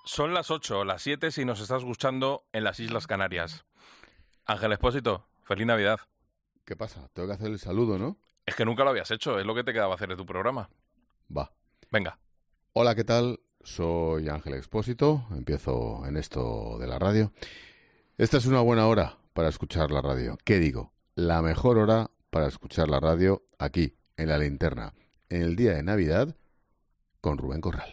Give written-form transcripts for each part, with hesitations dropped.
Son las 8, las 7 si nos estás escuchando en las Islas Canarias. Ángel Expósito, feliz Navidad. ¿Qué pasa? Tengo que hacer el saludo, ¿no? Es que nunca lo habías hecho, es lo que te quedaba hacer de tu programa. Va. Venga. Hola, ¿qué tal? Soy Ángel Expósito, empiezo en esto de la radio. Esta es una buena hora para escuchar la radio. ¿Qué digo? La mejor hora para escuchar la radio aquí, en La Linterna, en el día de Navidad, con Rubén Corral.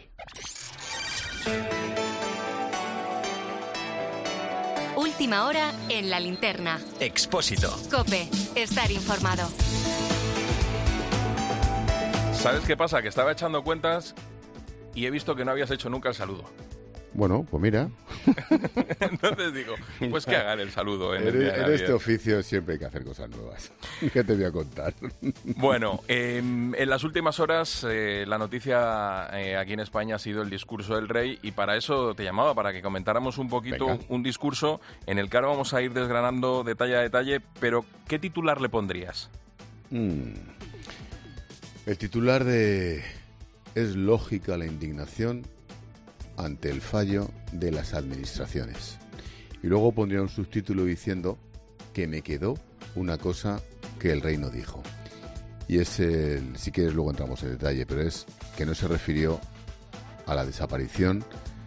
Última hora en La Linterna. Expósito. COPE. Estar informado. ¿Sabes qué pasa? Que estaba echando cuentas y he visto que no habías hecho nunca el saludo. Bueno, pues mira. Entonces digo, pues que hagan el saludo en este oficio siempre hay que hacer cosas nuevas. ¿Qué te voy a contar? Bueno, en las últimas horas la noticia aquí en España ha sido el discurso del rey y para eso te llamaba, para que comentáramos un poquito. Venga. Un discurso en el que ahora vamos a ir desgranando detalle a detalle, pero ¿qué titular le pondrías? El titular de "Es lógica la indignación ante el fallo de las administraciones". Y luego pondría un subtítulo diciendo que me quedó una cosa que el rey no dijo. Y es si quieres luego entramos en detalle, pero es que no se refirió a la desaparición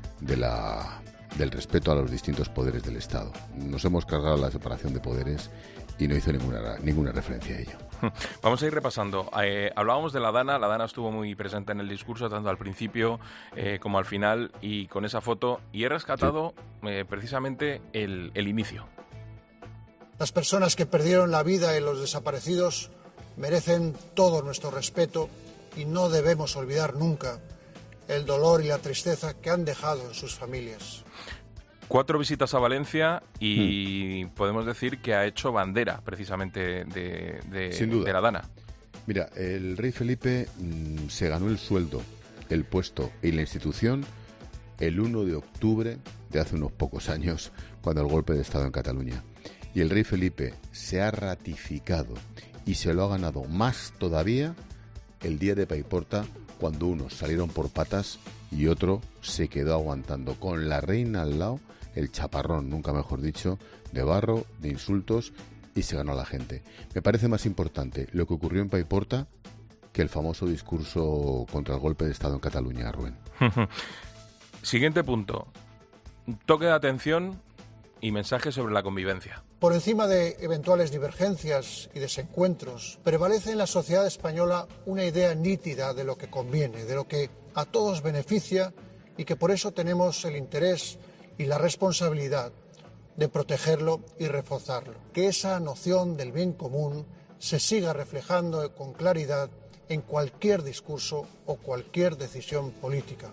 del respeto a los distintos poderes del Estado. Nos hemos cargado la separación de poderes y no hizo ninguna referencia a ello. Vamos a ir repasando. Hablábamos de la Dana estuvo muy presente en el discurso, tanto al principio como al final, y con esa foto, y he rescatado precisamente el inicio. Las personas que perdieron la vida y los desaparecidos merecen todo nuestro respeto y no debemos olvidar nunca el dolor y la tristeza que han dejado en sus familias. 4 visitas a Valencia y podemos decir que ha hecho bandera precisamente de la Dana. Mira, el rey Felipe se ganó el sueldo, el puesto y la institución el 1 de octubre de hace unos pocos años, cuando el golpe de Estado en Cataluña. Y el rey Felipe se ha ratificado y se lo ha ganado más todavía el día de Paiporta, cuando unos salieron por patas y otro se quedó aguantando con la reina al lado, el chaparrón, nunca mejor dicho, de barro, de insultos, y se ganó a la gente. Me parece más importante lo que ocurrió en Paiporta que el famoso discurso contra el golpe de Estado en Cataluña, Rubén. Siguiente punto. Toque de atención y mensaje sobre la convivencia. Por encima de eventuales divergencias y desencuentros, prevalece en la sociedad española una idea nítida de lo que conviene, de lo que a todos beneficia y que por eso tenemos el interés y la responsabilidad de protegerlo y reforzarlo. Que esa noción del bien común se siga reflejando con claridad en cualquier discurso o cualquier decisión política.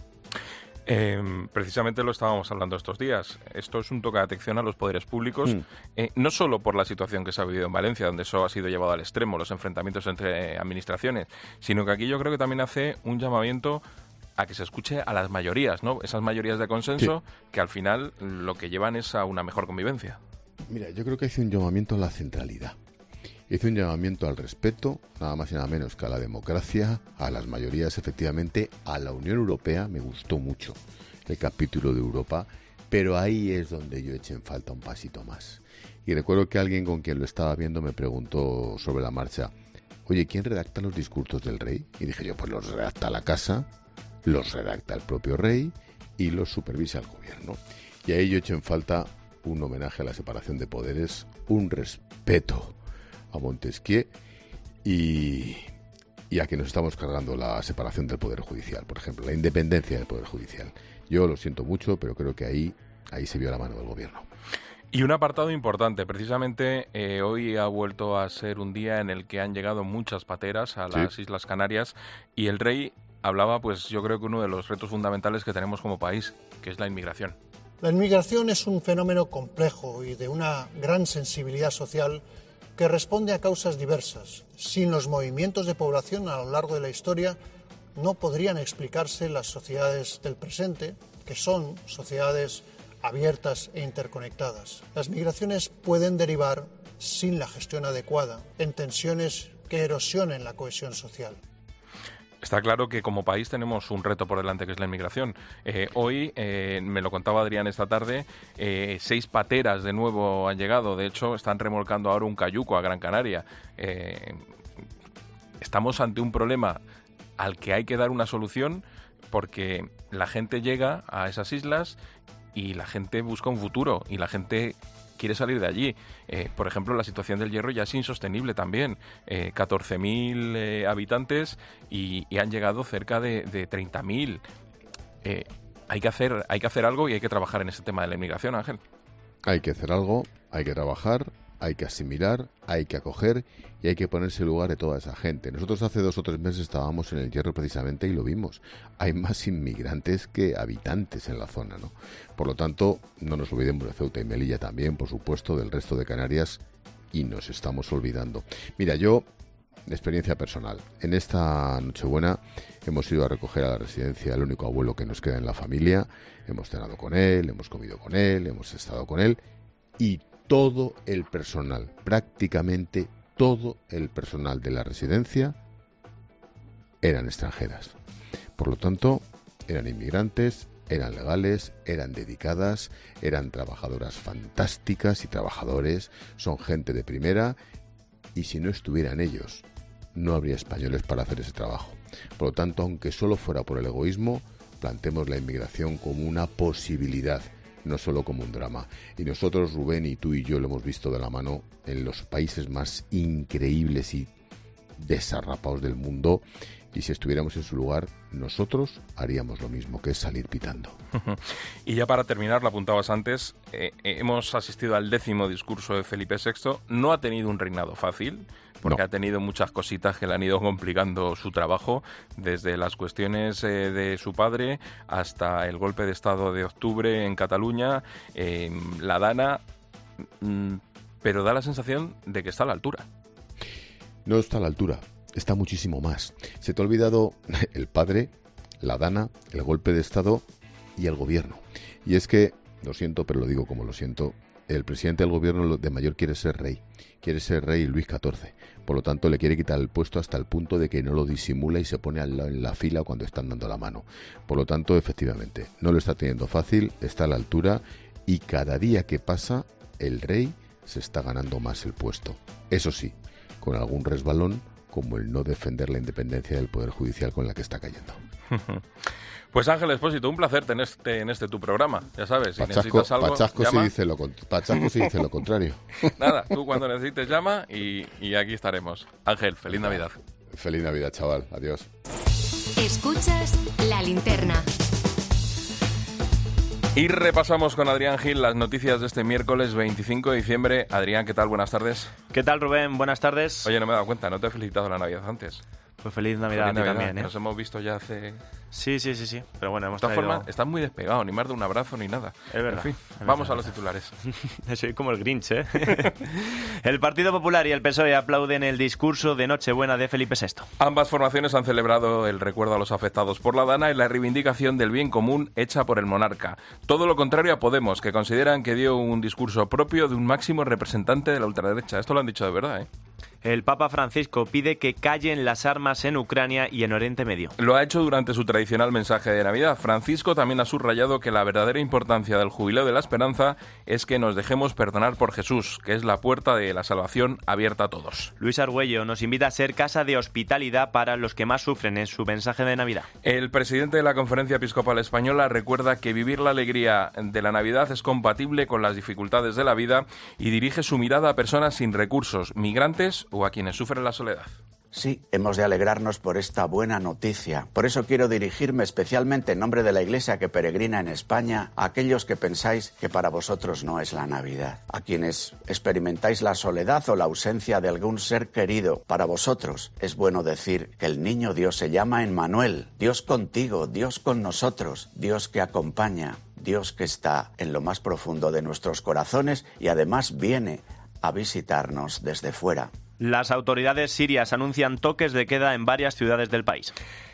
Precisamente lo estábamos hablando estos días. Esto es un toque de atención a los poderes públicos, no solo por la situación que se ha vivido en Valencia, donde eso ha sido llevado al extremo, los enfrentamientos entre administraciones, sino que aquí yo creo que también hace un llamamiento a que se escuche a las mayorías, ¿no? Esas mayorías de consenso que al final lo que llevan es a una mejor convivencia. Mira, yo creo que hace un llamamiento a la centralidad. Hizo un llamamiento al respeto, nada más y nada menos que a la democracia, a las mayorías, efectivamente, a la Unión Europea. Me gustó mucho el capítulo de Europa, pero ahí es donde yo eché en falta un pasito más. Y recuerdo que alguien con quien lo estaba viendo me preguntó sobre la marcha: oye, ¿quién redacta los discursos del rey? Y dije yo, pues los redacta la casa, los redacta el propio rey y los supervisa el gobierno. Y ahí yo eché en falta un homenaje a la separación de poderes, un respeto a Montesquieu y a que nos estamos cargando la separación del Poder Judicial, por ejemplo, la independencia del Poder Judicial. Yo lo siento mucho, pero creo que ahí se vio la mano del gobierno. Y un apartado importante, precisamente hoy ha vuelto a ser un día en el que han llegado muchas pateras a las Islas Canarias y el rey hablaba, pues yo creo que uno de los retos fundamentales que tenemos como país, que es la inmigración. La inmigración es un fenómeno complejo y de una gran sensibilidad social que responde a causas diversas. Sin los movimientos de población a lo largo de la historia no podrían explicarse las sociedades del presente, que son sociedades abiertas e interconectadas. Las migraciones pueden derivar, sin la gestión adecuada, en tensiones que erosionen la cohesión social. Está claro que como país tenemos un reto por delante, que es la inmigración. Hoy, me lo contaba Adrián esta tarde, 6 pateras de nuevo han llegado. De hecho, están remolcando ahora un cayuco a Gran Canaria. Estamos ante un problema al que hay que dar una solución, porque la gente llega a esas islas y la gente busca un futuro y la gente quiere salir de allí. Por ejemplo, la situación del Hierro ya es insostenible también. 14.000 habitantes y han llegado cerca de 30.000. Hay que hacer algo y hay que trabajar en este tema de la inmigración, Ángel. Hay que hacer algo, hay que trabajar, hay que asimilar, hay que acoger y hay que ponerse en lugar de toda esa gente. Nosotros hace 2 o 3 meses estábamos en el Hierro precisamente y lo vimos. Hay más inmigrantes que habitantes en la zona, ¿no? Por lo tanto, no nos olvidemos de Ceuta y Melilla también, por supuesto, del resto de Canarias, y nos estamos olvidando. Mira, yo, de experiencia personal, en esta Nochebuena hemos ido a recoger a la residencia al único abuelo que nos queda en la familia. Hemos cenado con él, hemos comido con él, hemos estado con él, y todo el personal, prácticamente todo el personal de la residencia eran extranjeras. Por lo tanto, eran inmigrantes, eran legales, eran dedicadas, eran trabajadoras fantásticas y trabajadores, son gente de primera, y si no estuvieran ellos, no habría españoles para hacer ese trabajo. Por lo tanto, aunque solo fuera por el egoísmo, planteemos la inmigración como una posibilidad, no solo como un drama. Y nosotros, Rubén, y tú y yo lo hemos visto de la mano en los países más increíbles y desarrapados del mundo, y si estuviéramos en su lugar, nosotros haríamos lo mismo, que es salir pitando. Y ya para terminar, lo apuntabas antes, hemos asistido al 10º discurso de Felipe VI. No ha tenido un reinado fácil, porque no. Ha tenido muchas cositas que le han ido complicando su trabajo, desde las cuestiones de su padre hasta el golpe de Estado de octubre en Cataluña, la Dana, pero da la sensación de que está a la altura. No está a la altura, está muchísimo más. Se te ha olvidado el padre, la Dana, el golpe de Estado y el gobierno. Y es que, lo siento, pero lo digo como lo siento, el presidente del gobierno de mayor quiere ser rey Luis XIV. Por lo tanto, le quiere quitar el puesto hasta el punto de que no lo disimula y se pone en la fila cuando están dando la mano. Por lo tanto, efectivamente, no lo está teniendo fácil, está a la altura, y cada día que pasa, el rey se está ganando más el puesto. Eso sí, con algún resbalón, como el no defender la independencia del Poder Judicial con la que está cayendo. Pues Ángel Expósito, un placer tenerte en este tu programa. Ya sabes, si necesitas algo, Pachasco llama. Si dice lo contrario. Nada, tú cuando necesites llama y aquí estaremos. Ángel, feliz Navidad. Feliz Navidad, chaval. Adiós. Escuchas La Linterna. Y repasamos con Adrián Gil las noticias de este miércoles 25 de diciembre. Adrián, ¿qué tal? Buenas tardes. ¿Qué tal, Rubén? Buenas tardes. Oye, no me he dado cuenta, no te he felicitado la Navidad antes. Pues feliz Navidad a ti también, ¿eh? Nos hemos visto ya hace... Sí. Pero bueno, hemos traído... De todas formas, estás muy despegado, ni más de un abrazo ni nada. Es verdad. En fin, vamos a los titulares. Soy como el Grinch, ¿eh? El Partido Popular y el PSOE aplauden el discurso de Nochebuena de Felipe VI. Ambas formaciones han celebrado el recuerdo a los afectados por la Dana y la reivindicación del bien común hecha por el monarca. Todo lo contrario a Podemos, que consideran que dio un discurso propio de un máximo representante de la ultraderecha. Esto lo han dicho de verdad, ¿eh? El Papa Francisco pide que callen las armas en Ucrania y en Oriente Medio. Lo ha hecho durante su tradicional mensaje de Navidad. Francisco también ha subrayado que la verdadera importancia del Jubileo de la Esperanza es que nos dejemos perdonar por Jesús, que es la puerta de la salvación abierta a todos. Luis Argüello nos invita a ser casa de hospitalidad para los que más sufren en su mensaje de Navidad. El presidente de la Conferencia Episcopal Española recuerda que vivir la alegría de la Navidad es compatible con las dificultades de la vida y dirige su mirada a personas sin recursos, migrantes o a quienes sufren la soledad. Sí, hemos de alegrarnos por esta buena noticia. Por eso quiero dirigirme especialmente en nombre de la Iglesia que peregrina en España a aquellos que pensáis que para vosotros no es la Navidad. A quienes experimentáis la soledad o la ausencia de algún ser querido. Para vosotros es bueno decir que el niño Dios se llama Emmanuel. Dios contigo, Dios con nosotros, Dios que acompaña, Dios que está en lo más profundo de nuestros corazones y además viene a visitarnos desde fuera. Las autoridades sirias anuncian toques de queda en varias ciudades del país.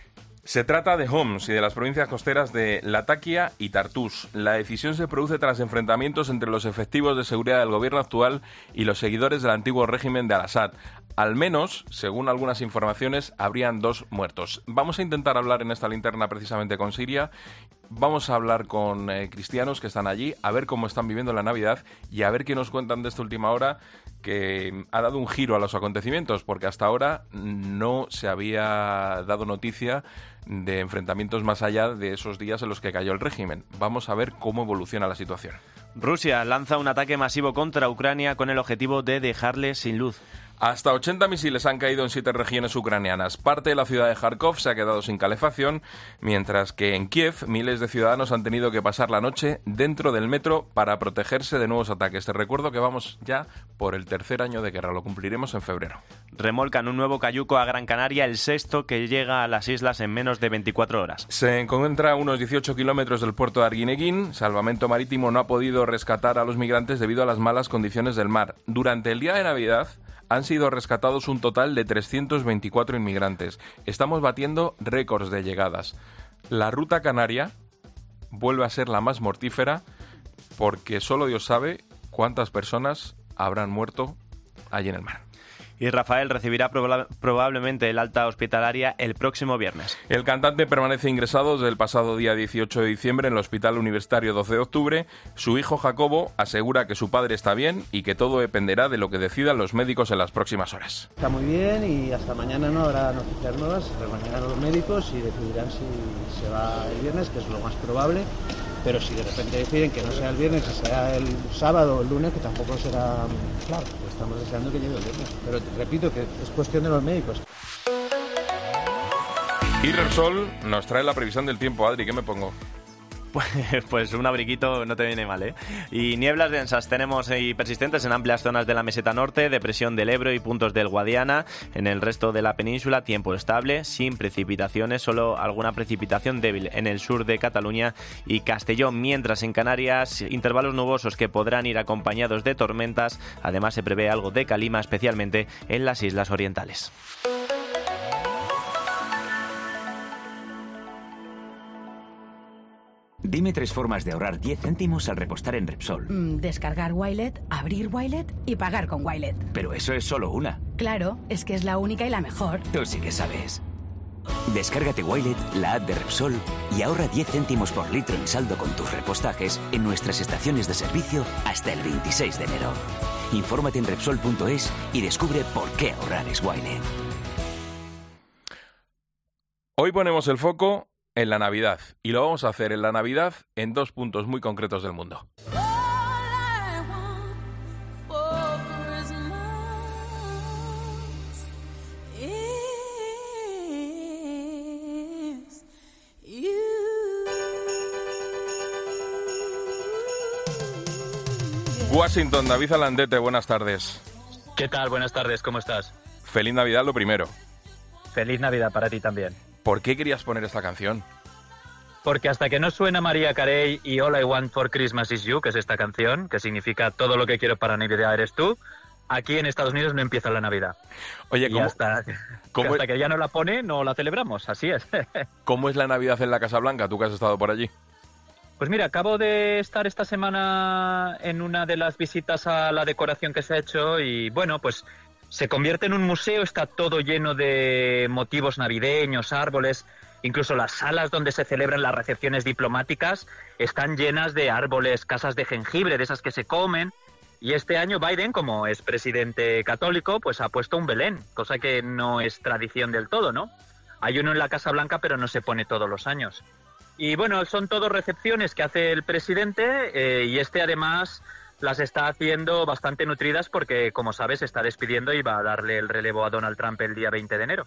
Se trata de Homs y de las provincias costeras de Latakia y Tartus. La decisión se produce tras enfrentamientos entre los efectivos de seguridad del gobierno actual y los seguidores del antiguo régimen de Al-Assad. Al menos, según algunas informaciones, habrían 2 muertos. Vamos a intentar hablar en esta linterna precisamente con Siria. Vamos a hablar con cristianos que están allí, a ver cómo están viviendo la Navidad y a ver qué nos cuentan de esta última hora, que ha dado un giro a los acontecimientos, porque hasta ahora no se había dado noticia de enfrentamientos más allá de esos días en los que cayó el régimen. Vamos a ver cómo evoluciona la situación. Rusia lanza un ataque masivo contra Ucrania con el objetivo de dejarle sin luz. Hasta 80 misiles han caído en 7 regiones ucranianas. Parte de la ciudad de Kharkov se ha quedado sin calefacción, mientras que en Kiev miles de ciudadanos han tenido que pasar la noche dentro del metro para protegerse de nuevos ataques. Te recuerdo que vamos ya por el 3er año de guerra, lo cumpliremos en febrero. Remolcan un nuevo cayuco a Gran Canaria, el 6º que llega a las islas en menos de 24 horas. Se encuentra a unos 18 kilómetros del puerto de Arguineguín. Salvamento Marítimo no ha podido rescatar a los migrantes debido a las malas condiciones del mar. Durante el día de Navidad han sido rescatados un total de 324 inmigrantes. Estamos batiendo récords de llegadas. La ruta canaria vuelve a ser la más mortífera porque solo Dios sabe cuántas personas habrán muerto allí en el mar. Y Rafael recibirá probablemente el alta hospitalaria el próximo viernes. El cantante permanece ingresado desde el pasado día 18 de diciembre en el Hospital Universitario 12 de octubre. Su hijo Jacobo asegura que su padre está bien y que todo dependerá de lo que decidan los médicos en las próximas horas. Está muy bien y hasta mañana no habrá noticias nuevas. Se reunirán los médicos y decidirán si se va el viernes, que es lo más probable. Pero si de repente deciden que no sea el viernes, que sea el sábado o el lunes, que tampoco será claro. Pues estamos deseando que llegue el viernes. Pero te repito que es cuestión de los médicos. Y Repsol nos trae la previsión del tiempo. Adri, ¿qué me pongo? Pues un abriguito no te viene mal, ¿eh? Y nieblas densas tenemos y persistentes en amplias zonas de la meseta norte, depresión del Ebro y puntos del Guadiana. En el resto de la península, tiempo estable, sin precipitaciones, solo alguna precipitación débil en el sur de Cataluña y Castellón, mientras en Canarias, intervalos nubosos que podrán ir acompañados de tormentas. Además, se prevé algo de calima, especialmente en las islas orientales. Dime 3 formas de ahorrar 10 céntimos al repostar en Repsol. Descargar Wilet, abrir Wilet y pagar con Wilet. Pero eso es solo una. Claro, es que es la única y la mejor. Tú sí que sabes. Descárgate Wilet, la app de Repsol, y ahorra 10 céntimos por litro en saldo con tus repostajes en nuestras estaciones de servicio hasta el 26 de enero. Infórmate en Repsol.es y descubre por qué ahorrar es Wilet. Hoy ponemos el foco en la Navidad, y lo vamos a hacer en la Navidad en 2 puntos muy concretos del mundo. Washington, David Alandete, buenas tardes. ¿Qué tal? Buenas tardes, ¿cómo estás? Feliz Navidad lo primero. Feliz Navidad para ti también. ¿Por qué querías poner esta canción? Porque hasta que no suena Mariah Carey y All I Want for Christmas is You, que es esta canción, que significa todo lo que quiero para Navidad eres tú, aquí en Estados Unidos no empieza la Navidad. Oye, y hasta que ya no la pone, no la celebramos, así es. ¿Cómo es la Navidad en la Casa Blanca, tú que has estado por allí? Pues mira, acabo de estar esta semana en una de las visitas a la decoración que se ha hecho y bueno, pues se convierte en un museo, está todo lleno de motivos navideños, árboles, incluso las salas donde se celebran las recepciones diplomáticas están llenas de árboles, casas de jengibre, de esas que se comen. Y este año Biden, como es presidente católico, pues ha puesto un Belén, cosa que no es tradición del todo, ¿no? Hay uno en la Casa Blanca, pero no se pone todos los años. Y bueno, son todo recepciones que hace el presidente y además las está haciendo bastante nutridas porque, como sabes, está despidiendo y va a darle el relevo a Donald Trump el día 20 de enero.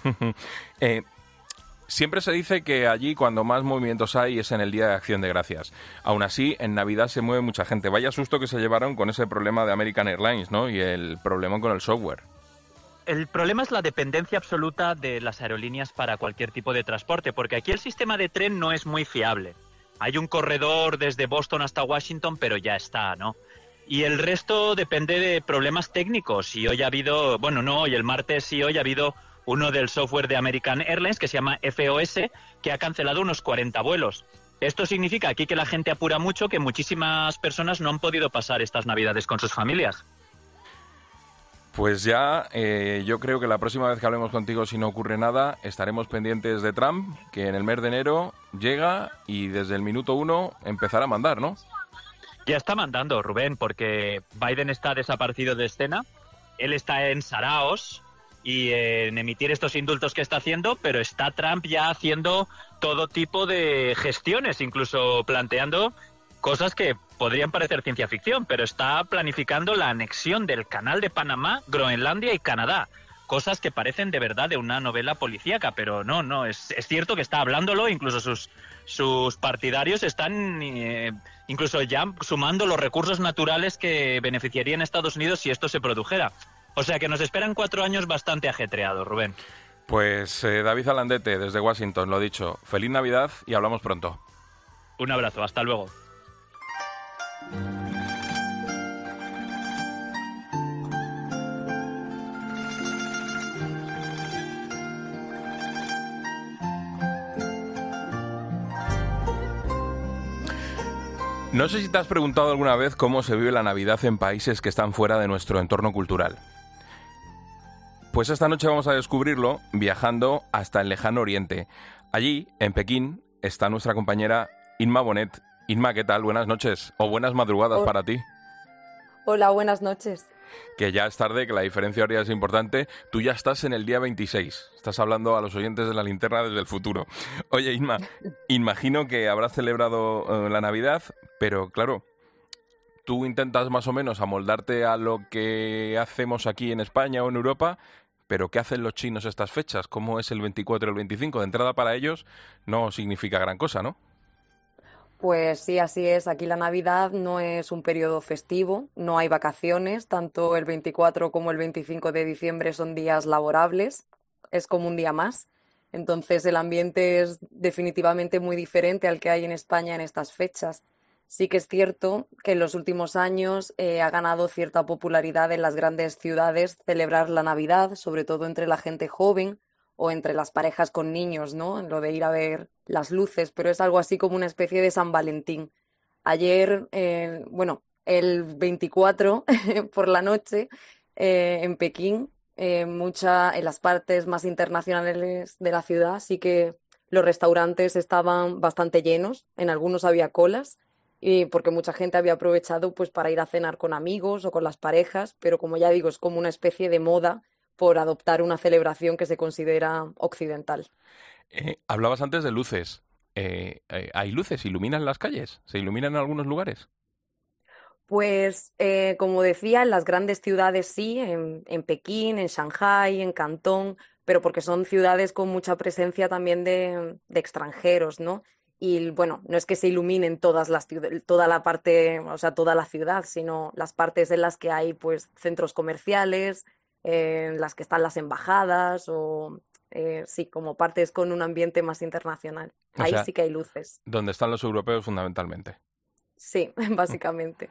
Siempre se dice que allí cuando más movimientos hay es en el Día de Acción de Gracias. Aún así, en Navidad se mueve mucha gente. Vaya susto que se llevaron con ese problema de American Airlines, ¿no? Y el problema con el software. El problema es la dependencia absoluta de las aerolíneas para cualquier tipo de transporte, porque aquí el sistema de tren no es muy fiable. Hay un corredor desde Boston hasta Washington, pero ya está, ¿no? Y el resto depende de problemas técnicos. Y hoy ha habido, bueno, no hoy, el martes y hoy ha habido uno del software de American Airlines que se llama FOS, que ha cancelado unos 40 vuelos. Esto significa aquí que la gente apura mucho, que muchísimas personas no han podido pasar estas Navidades con sus familias. Pues ya, yo creo que la próxima vez que hablemos contigo, si no ocurre nada, estaremos pendientes de Trump, que en el mes de enero llega y desde el minuto 1 empezará a mandar, ¿no? Ya está mandando, Rubén, porque Biden está desaparecido de escena, él está en saraos y en emitir estos indultos que está haciendo, pero está Trump ya haciendo todo tipo de gestiones, incluso planteando cosas que podrían parecer ciencia ficción, pero está planificando la anexión del Canal de Panamá, Groenlandia y Canadá. Cosas que parecen de verdad de una novela policíaca, pero no, es cierto que está hablándolo, incluso sus partidarios están incluso ya sumando los recursos naturales que beneficiarían a Estados Unidos si esto se produjera. O sea que nos esperan 4 años bastante ajetreados, Rubén. Pues David Alandete, desde Washington, lo dicho. Feliz Navidad y hablamos pronto. Un abrazo, hasta luego. No sé si te has preguntado alguna vez cómo se vive la Navidad en países que están fuera de nuestro entorno cultural. Pues esta noche vamos a descubrirlo viajando hasta el lejano oriente. Allí, en Pekín, está nuestra compañera Inma Bonet. Inma, ¿qué tal? Buenas noches o buenas madrugadas para ti. Hola, buenas noches. Que ya es tarde, que la diferencia horaria es importante. Tú ya estás en el día 26. Estás hablando a los oyentes de la linterna desde el futuro. Oye, Inma, imagino que habrás celebrado la Navidad, pero claro, tú intentas más o menos amoldarte a lo que hacemos aquí en España o en Europa, pero ¿qué hacen los chinos estas fechas? ¿Cómo es el 24 y el 25? De entrada para ellos no significa gran cosa, ¿no? Pues sí, así es. Aquí la Navidad no es un periodo festivo, no hay vacaciones, tanto el 24 como el 25 de diciembre son días laborables, es como un día más. Entonces el ambiente es definitivamente muy diferente al que hay en España en estas fechas. Sí que es cierto que en los últimos años ha ganado cierta popularidad en las grandes ciudades celebrar la Navidad, sobre todo entre la gente joven o entre las parejas con niños, ¿no? Lo de ir a ver las luces, pero es algo así como una especie de San Valentín. Ayer, el 24 por la noche, en Pekín, en las partes más internacionales de la ciudad, sí que los restaurantes estaban bastante llenos, en algunos había colas, y porque mucha gente había aprovechado pues para ir a cenar con amigos o con las parejas, pero como ya digo, es como una especie de moda por adoptar una celebración que se considera occidental. Hablabas antes de luces. ¿Hay luces? ¿Iluminan las calles? ¿Se iluminan en algunos lugares? Pues, como decía, en las grandes ciudades sí, en Pekín, en Shanghái, en Cantón, pero porque son ciudades con mucha presencia también de extranjeros, ¿no? Y bueno, no es que se iluminen toda la parte, o sea, toda la ciudad, sino las partes en las que hay pues centros comerciales, en las que están las embajadas o sí, como partes con un ambiente más internacional. Ahí sí que hay luces. Donde están los europeos fundamentalmente. Sí, básicamente.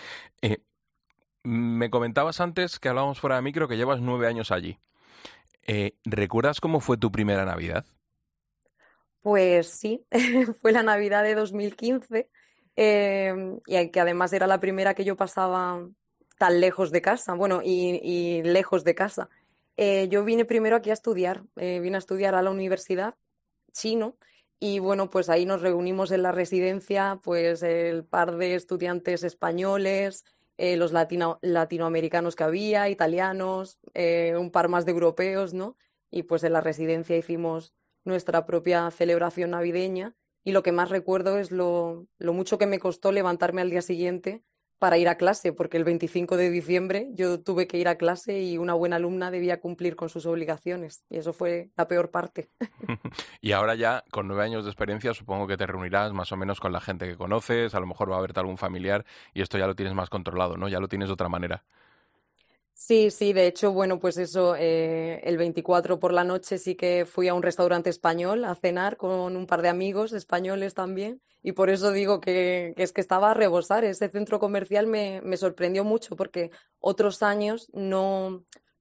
Me comentabas antes que hablábamos fuera de micro que llevas 9 años allí. ¿Recuerdas cómo fue tu primera Navidad? Pues sí, fue la Navidad de 2015 y que además era la primera que yo pasaba tan lejos de casa, bueno, y lejos de casa. Yo vine primero aquí a estudiar, vine a estudiar a la universidad chino y bueno, pues ahí nos reunimos en la residencia, pues el par de estudiantes españoles, los latinoamericanos que había, italianos, un par más de europeos, ¿no? Y pues en la residencia hicimos nuestra propia celebración navideña y lo que más recuerdo es lo mucho que me costó levantarme al día siguiente para ir a clase, porque el 25 de diciembre yo tuve que ir a clase y una buena alumna debía cumplir con sus obligaciones y eso fue la peor parte. Y ahora ya, con 9 años de experiencia, supongo que te reunirás más o menos con la gente que conoces, a lo mejor va a verte algún familiar y esto ya lo tienes más controlado, ¿no? Ya lo tienes de otra manera. Sí, de hecho, bueno, pues eso, el 24 por la noche sí que fui a un restaurante español a cenar con un par de amigos españoles también y por eso digo que es que estaba a rebosar. Ese centro comercial me sorprendió mucho porque otros años no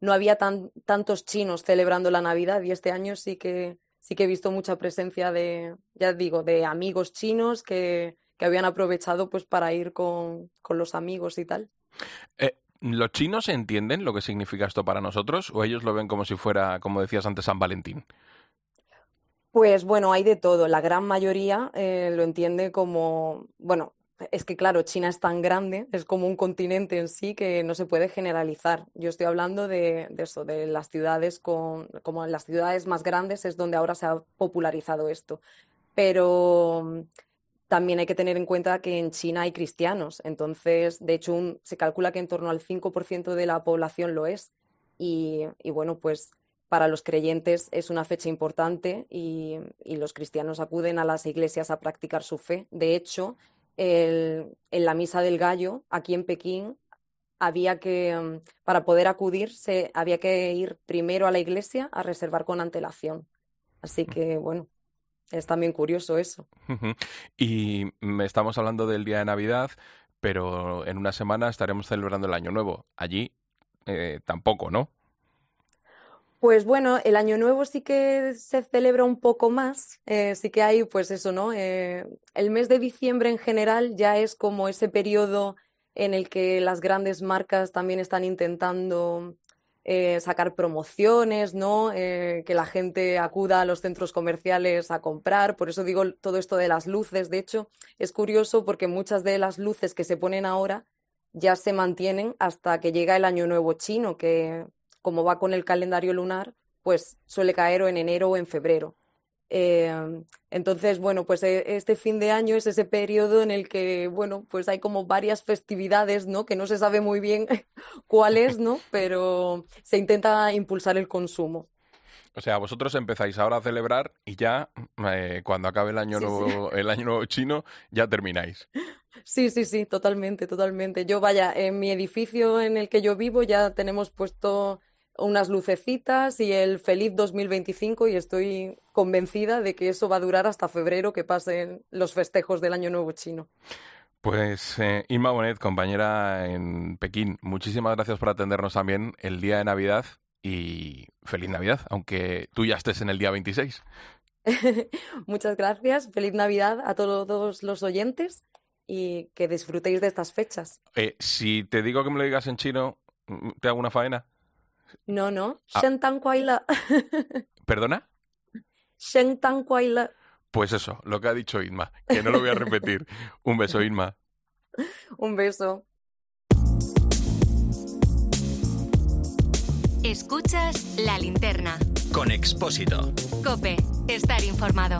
no había tantos chinos celebrando la Navidad, y este año sí que he visto mucha presencia de amigos chinos que habían aprovechado pues para ir con los amigos y tal. ¿Los chinos entienden lo que significa esto para nosotros o ellos lo ven como si fuera, como decías antes, San Valentín? Pues bueno, hay de todo. La gran mayoría lo entiende como, bueno, es que claro, China es tan grande, es como un continente en sí que no se puede generalizar. Yo estoy hablando de eso, de las ciudades como en las ciudades más grandes es donde ahora se ha popularizado esto. Pero también hay que tener en cuenta que en China hay cristianos, entonces, de hecho, se calcula que en torno al 5% de la población lo es. Y bueno, pues para los creyentes es una fecha importante y los cristianos acuden a las iglesias a practicar su fe. De hecho, en la Misa del Gallo, aquí en Pekín, para poder acudir, había que ir primero a la iglesia a reservar con antelación. Así que, bueno, es también curioso eso. Y estamos hablando del día de Navidad, pero en una semana estaremos celebrando el Año Nuevo. Allí tampoco, ¿no? Pues bueno, el Año Nuevo sí que se celebra un poco más, sí que hay pues eso, ¿no? El mes de diciembre en general ya es como ese periodo en el que las grandes marcas también están intentando sacar promociones, ¿no? Que la gente acuda a los centros comerciales a comprar, por eso digo todo esto de las luces. De hecho, es curioso porque muchas de las luces que se ponen ahora ya se mantienen hasta que llega el Año Nuevo chino, que como va con el calendario lunar, pues suele caer o en enero o en febrero. Entonces, bueno, pues este fin de año es ese periodo en el que, bueno, pues hay como varias festividades, ¿no? Que no se sabe muy bien cuáles, ¿no? Pero se intenta impulsar el consumo. O sea, vosotros empezáis ahora a celebrar y ya cuando acabe el año nuevo, el Año Nuevo chino, ya termináis. Sí, totalmente. Yo, vaya, en mi edificio en el que yo vivo ya tenemos puesto unas lucecitas y el feliz 2025 y estoy convencida de que eso va a durar hasta febrero, que pasen los festejos del Año Nuevo chino. Pues Inma Bonet, compañera en Pekín, muchísimas gracias por atendernos también el día de Navidad y feliz Navidad, aunque tú ya estés en el día 26. Muchas gracias, feliz Navidad a todos los oyentes y que disfrutéis de estas fechas. Si te digo que me lo digas en chino, ¿te hago una faena? No. Shen Tan Kuai Le. ¿Perdona? Shen Tan Kuai Le. Pues eso, lo que ha dicho Inma, que no lo voy a repetir. Un beso, Inma. Un beso. Escuchas La Linterna. Con Expósito. COPE. Estar informado.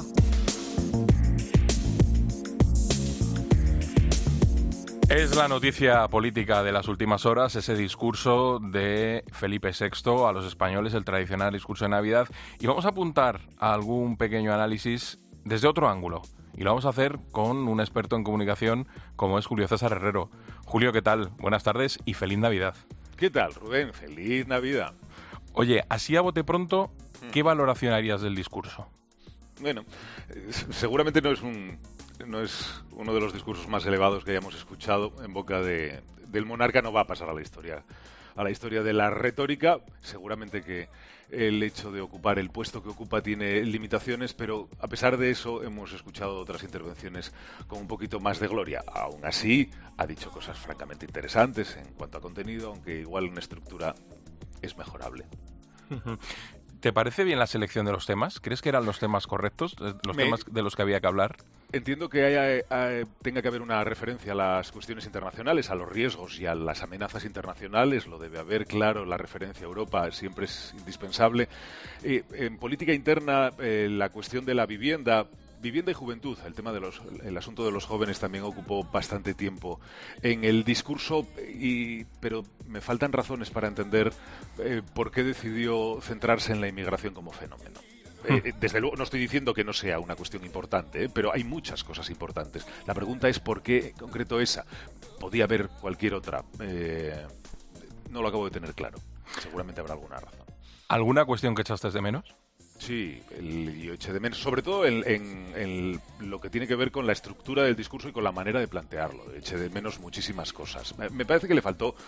Es la noticia política de las últimas horas, ese discurso de Felipe VI a los españoles, el tradicional discurso de Navidad, y vamos a apuntar a algún pequeño análisis desde otro ángulo. Y lo vamos a hacer con un experto en comunicación como es Julio César Herrero. Julio, ¿qué tal? Buenas tardes y feliz Navidad. ¿Qué tal, Rubén? Feliz Navidad. Oye, así a bote pronto, ¿qué valoración harías del discurso? Bueno, seguramente no es uno de los discursos más elevados que hayamos escuchado en boca del monarca. No va a pasar a la historia de la retórica. Seguramente que el hecho de ocupar el puesto que ocupa tiene limitaciones, pero a pesar de eso hemos escuchado otras intervenciones con un poquito más de gloria. Aún así, ha dicho cosas francamente interesantes en cuanto a contenido, aunque igual una estructura es mejorable. ¿Te parece bien la selección de los temas? ¿Crees que eran los temas correctos, los temas de los que había que hablar? Entiendo que tenga que haber una referencia a las cuestiones internacionales, a los riesgos y a las amenazas internacionales. Lo debe haber, claro, la referencia a Europa siempre es indispensable. En política interna, la cuestión de la vivienda y juventud, el asunto de los jóvenes también ocupó bastante tiempo en el discurso, pero me faltan razones para entender por qué decidió centrarse en la inmigración como fenómeno. Desde luego, no estoy diciendo que no sea una cuestión importante, pero hay muchas cosas importantes. La pregunta es por qué en concreto esa. Podía haber cualquier otra. No lo acabo de tener claro. Seguramente habrá alguna razón. ¿Alguna cuestión que echaste de menos? Sí, yo eché de menos, sobre todo en lo que tiene que ver con la estructura del discurso y con la manera de plantearlo. Eché de menos muchísimas cosas. Me parece que le faltó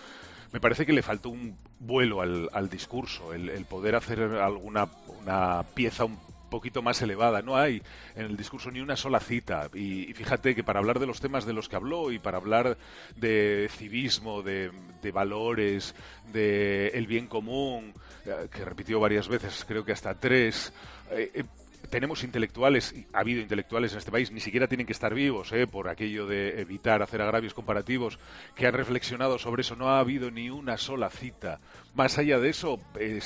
me parece que le faltó un vuelo al discurso, el poder hacer una pieza un poquito más elevada. No hay en el discurso ni una sola cita, y fíjate que para hablar de los temas de los que habló y para hablar de civismo, de valores, de el bien común, que repitió varias veces, creo que hasta 3, tenemos intelectuales, ha habido intelectuales en este país, ni siquiera tienen que estar vivos, por aquello de evitar hacer agravios comparativos, que han reflexionado sobre eso. No ha habido ni una sola cita. Más allá de eso,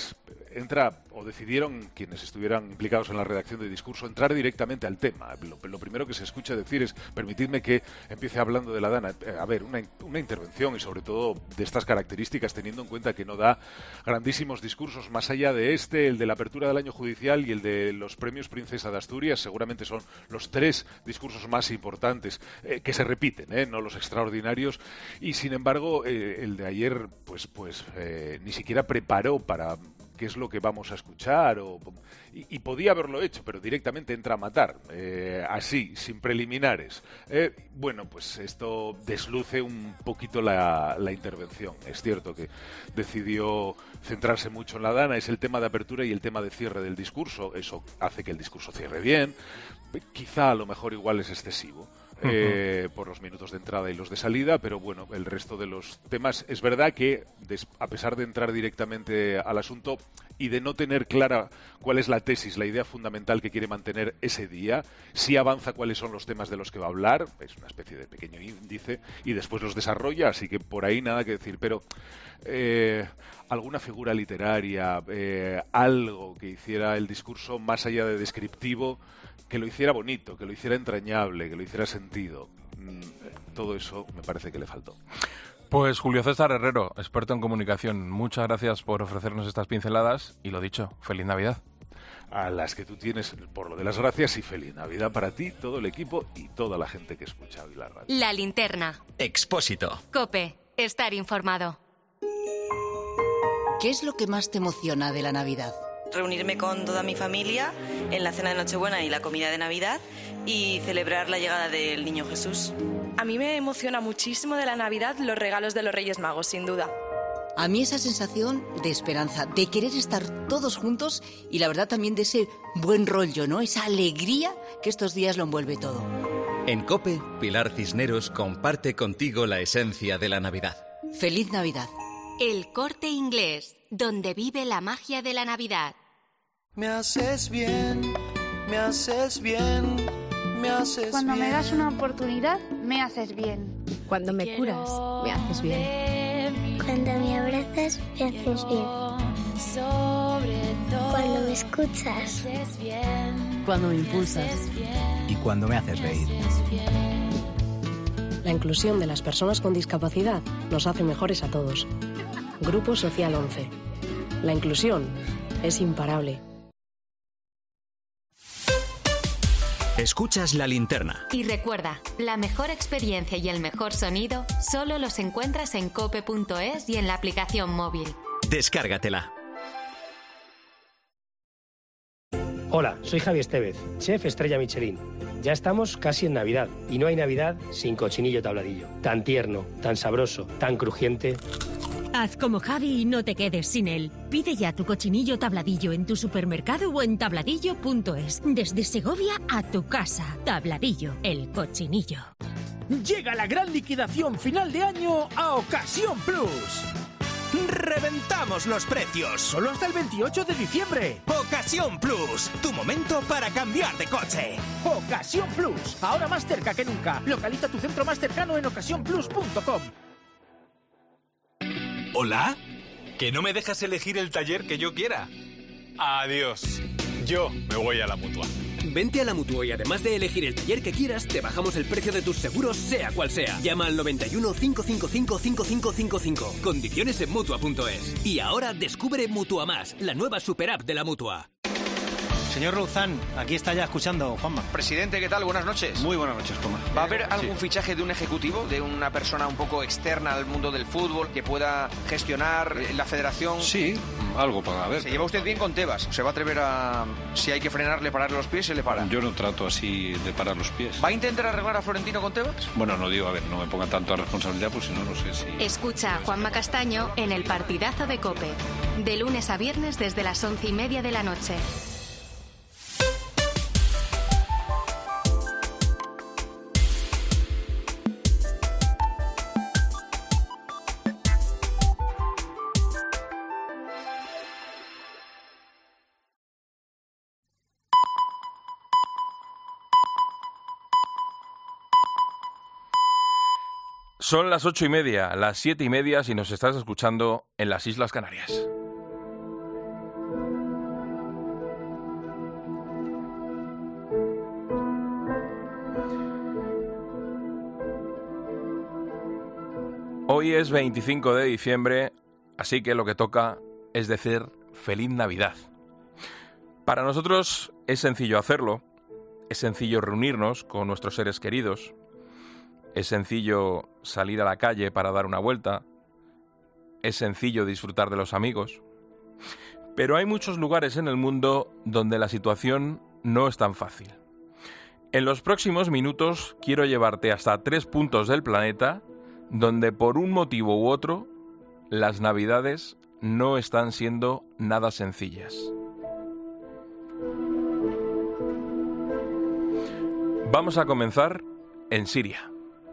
decidieron quienes estuvieran implicados en la redacción de discurso entrar directamente al tema. Lo primero que se escucha decir es: permitidme que empiece hablando de la Dana. A ver, una intervención, y sobre todo de estas características, teniendo en cuenta que no da grandísimos discursos más allá de el de la apertura del año judicial y el de los premios Princesa de Asturias. Seguramente son los 3 discursos más importantes, que se repiten, no los extraordinarios, y sin embargo el de ayer pues ni siquiera preparó para qué es lo que vamos a escuchar, y podía haberlo hecho, pero directamente entra a matar, así, sin preliminares. Bueno, pues esto desluce un poquito la intervención. Es cierto que decidió centrarse mucho en la Dana, es el tema de apertura y el tema de cierre del discurso. Eso hace que el discurso cierre bien. Quizá a lo mejor igual es excesivo por los minutos de entrada y los de salida, pero bueno, el resto de los temas, es verdad que a pesar de entrar directamente al asunto y de no tener clara cuál es la tesis, la idea fundamental que quiere mantener ese día, sí avanza cuáles son los temas de los que va a hablar, es una especie de pequeño índice, y después los desarrolla, así que por ahí nada que decir, pero alguna figura literaria, algo que hiciera el discurso más allá de descriptivo, que lo hiciera bonito, que lo hiciera entrañable, que lo hiciera sentido. Todo eso me parece que le faltó. Pues Julio César Herrero, experto en comunicación, muchas gracias por ofrecernos estas pinceladas y lo dicho, feliz Navidad. A las que tú tienes, por lo de las gracias, y feliz Navidad para ti, todo el equipo y toda la gente que escucha hoy la radio. La Linterna. Expósito. COPE. Estar informado. ¿Qué es lo que más te emociona de la Navidad? Reunirme con toda mi familia en la cena de Nochebuena y la comida de Navidad y celebrar la llegada del Niño Jesús. A mí me emociona muchísimo de la Navidad los regalos de los Reyes Magos, sin duda. A mí esa sensación de esperanza, de querer estar todos juntos y la verdad también de ese buen rollo, ¿no? Esa alegría que estos días lo envuelve todo. En COPE, Pilar Cisneros comparte contigo la esencia de la Navidad. ¡Feliz Navidad! El Corte Inglés, donde vive la magia de la Navidad. Me haces bien, me haces bien, me haces bien. Cuando me das una oportunidad, me haces bien. Cuando me curas, me haces bien. Cuando me abrazas, me haces bien. Cuando me escuchas. Cuando me impulsas. Y cuando me haces reír. La inclusión de las personas con discapacidad nos hace mejores a todos. Grupo Social 11. La inclusión es imparable. Escuchas La Linterna. Y recuerda, la mejor experiencia y el mejor sonido solo los encuentras en cope.es y en la aplicación móvil. Descárgatela. Hola, soy Javi Estevez, chef estrella Michelin. Ya estamos casi en Navidad y no hay Navidad sin cochinillo tabladillo. Tan tierno, tan sabroso, tan crujiente. Haz como Javi y no te quedes sin él. Pide ya tu cochinillo tabladillo en tu supermercado o en tabladillo.es. Desde Segovia a tu casa. Tabladillo, el cochinillo. Llega la gran liquidación final de año a Ocasión Plus. ¡Reventamos los precios! ¡Solo hasta el 28 de diciembre! ¡Ocasión Plus! Tu momento para cambiar de coche. ¡Ocasión Plus! Ahora más cerca que nunca. Localiza tu centro más cercano en ocasiónplus.com. ¿Hola? ¿Que no me dejas elegir el taller que yo quiera? Adiós. Yo me voy a la Mutua. Vente a la Mutua y además de elegir el taller que quieras, te bajamos el precio de tus seguros, sea cual sea. Llama al 91 555 5555. Condiciones en Mutua.es. Y ahora descubre Mutua Más, la nueva super app de la Mutua. Señor Louzán, aquí está ya escuchando, Juanma. Presidente, ¿qué tal? Buenas noches. Muy buenas noches, Juanma. ¿Va a haber algún fichaje de un ejecutivo, de una persona un poco externa al mundo del fútbol, que pueda gestionar la federación? Sí, algo para ver. Se lleva usted bien con Tebas. ¿Se va a atrever a, si hay que frenarle, pararle los pies, se le para? Yo no trato así de parar los pies. ¿Va a intentar arreglar a Florentino con Tebas? Bueno, no digo, a ver, no me pongan tanto a responsabilidad, pues si no, no sé si... Escucha a Juanma Castaño en El Partidazo de COPE. De lunes a viernes desde las 11:30 de la noche. Son las 8:30, las 7:30 si nos estás escuchando en las Islas Canarias. Hoy es 25 de diciembre, así que lo que toca es decir Feliz Navidad. Para nosotros es sencillo hacerlo, es sencillo reunirnos con nuestros seres queridos, es sencillo salir a la calle para dar una vuelta, es sencillo disfrutar de los amigos. Pero hay muchos lugares en el mundo donde la situación no es tan fácil. En los próximos minutos quiero llevarte hasta 3 puntos del planeta donde por un motivo u otro las Navidades no están siendo nada sencillas. Vamos a comenzar en Siria.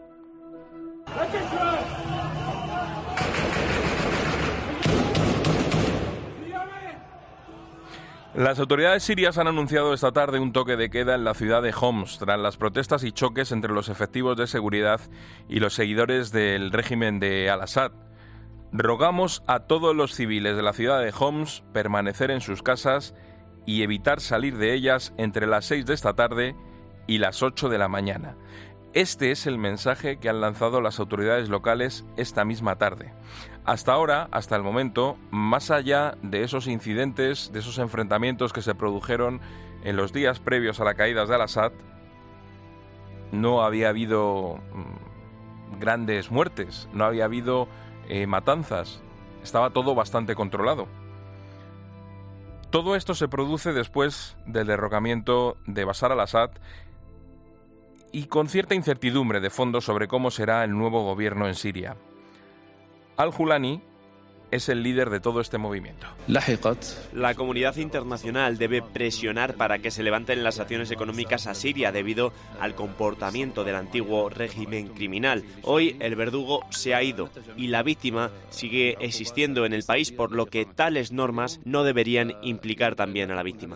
Las autoridades sirias han anunciado esta tarde un toque de queda en la ciudad de Homs tras las protestas y choques entre los efectivos de seguridad y los seguidores del régimen de Al-Assad. Rogamos a todos los civiles de la ciudad de Homs permanecer en sus casas y evitar salir de ellas entre las 6 de esta tarde y las 8 de la mañana. Este es el mensaje que han lanzado las autoridades locales esta misma tarde. Hasta ahora, hasta el momento, más allá de esos incidentes, de esos enfrentamientos que se produjeron en los días previos a la caída de Al-Assad, no había habido grandes muertes, no había habido matanzas, estaba todo bastante controlado. Todo esto se produce después del derrocamiento de Bashar al-Assad y con cierta incertidumbre de fondo sobre cómo será el nuevo gobierno en Siria. Al-Julani es el líder de todo este movimiento. La comunidad internacional debe presionar para que se levanten las sanciones económicas a Siria debido al comportamiento del antiguo régimen criminal. Hoy el verdugo se ha ido y la víctima sigue existiendo en el país, por lo que tales normas no deberían implicar también a la víctima.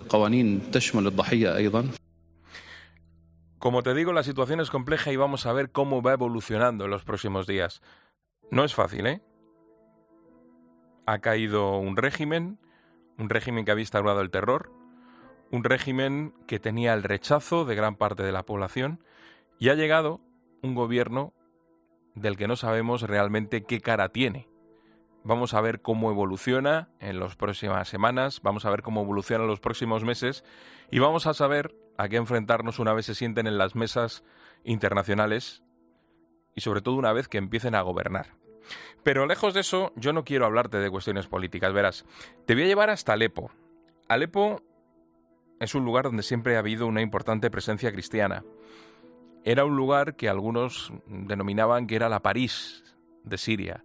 Como te digo, la situación es compleja y vamos a ver cómo va evolucionando en los próximos días. No es fácil, ¿eh? Ha caído un régimen que había instaurado el terror, un régimen que tenía el rechazo de gran parte de la población, y ha llegado un gobierno del que no sabemos realmente qué cara tiene. Vamos a ver cómo evoluciona en las próximas semanas, vamos a ver cómo evoluciona en los próximos meses y vamos a saber a qué enfrentarnos una vez se sienten en las mesas internacionales y sobre todo una vez que empiecen a gobernar. Pero lejos de eso, yo no quiero hablarte de cuestiones políticas, verás. Te voy a llevar hasta Alepo. Alepo es un lugar donde siempre ha habido una importante presencia cristiana. Era un lugar que algunos denominaban que era la París de Siria.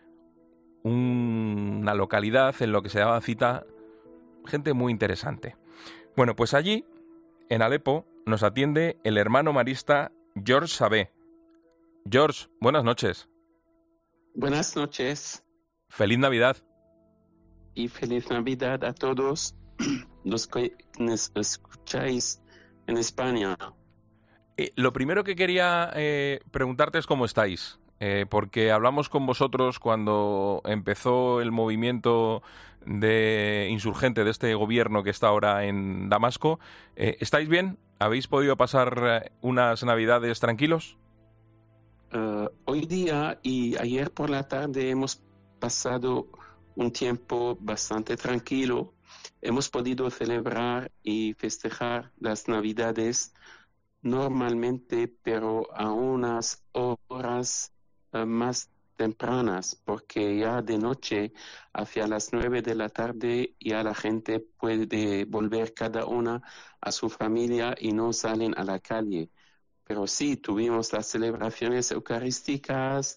Una localidad en lo que se daba cita gente muy interesante. Bueno, pues allí, en Alepo, nos atiende el hermano marista George Sabé. George, buenas noches. Buenas noches. Feliz Navidad. Y feliz Navidad a todos los que nos escucháis en España. Lo primero que quería preguntarte es cómo estáis. Porque hablamos con vosotros cuando empezó el movimiento de insurgente de este gobierno que está ahora en Damasco. ¿Estáis bien? ¿Habéis podido pasar unas Navidades tranquilos? Hoy día y ayer por la tarde hemos pasado un tiempo bastante tranquilo hemos podido celebrar y festejar las Navidades normalmente, pero a unas horas más tempranas, porque ya de noche, hacia las 9 de la tarde, ya la gente puede volver cada una a su familia y no salen a la calle. Pero sí, tuvimos las celebraciones eucarísticas,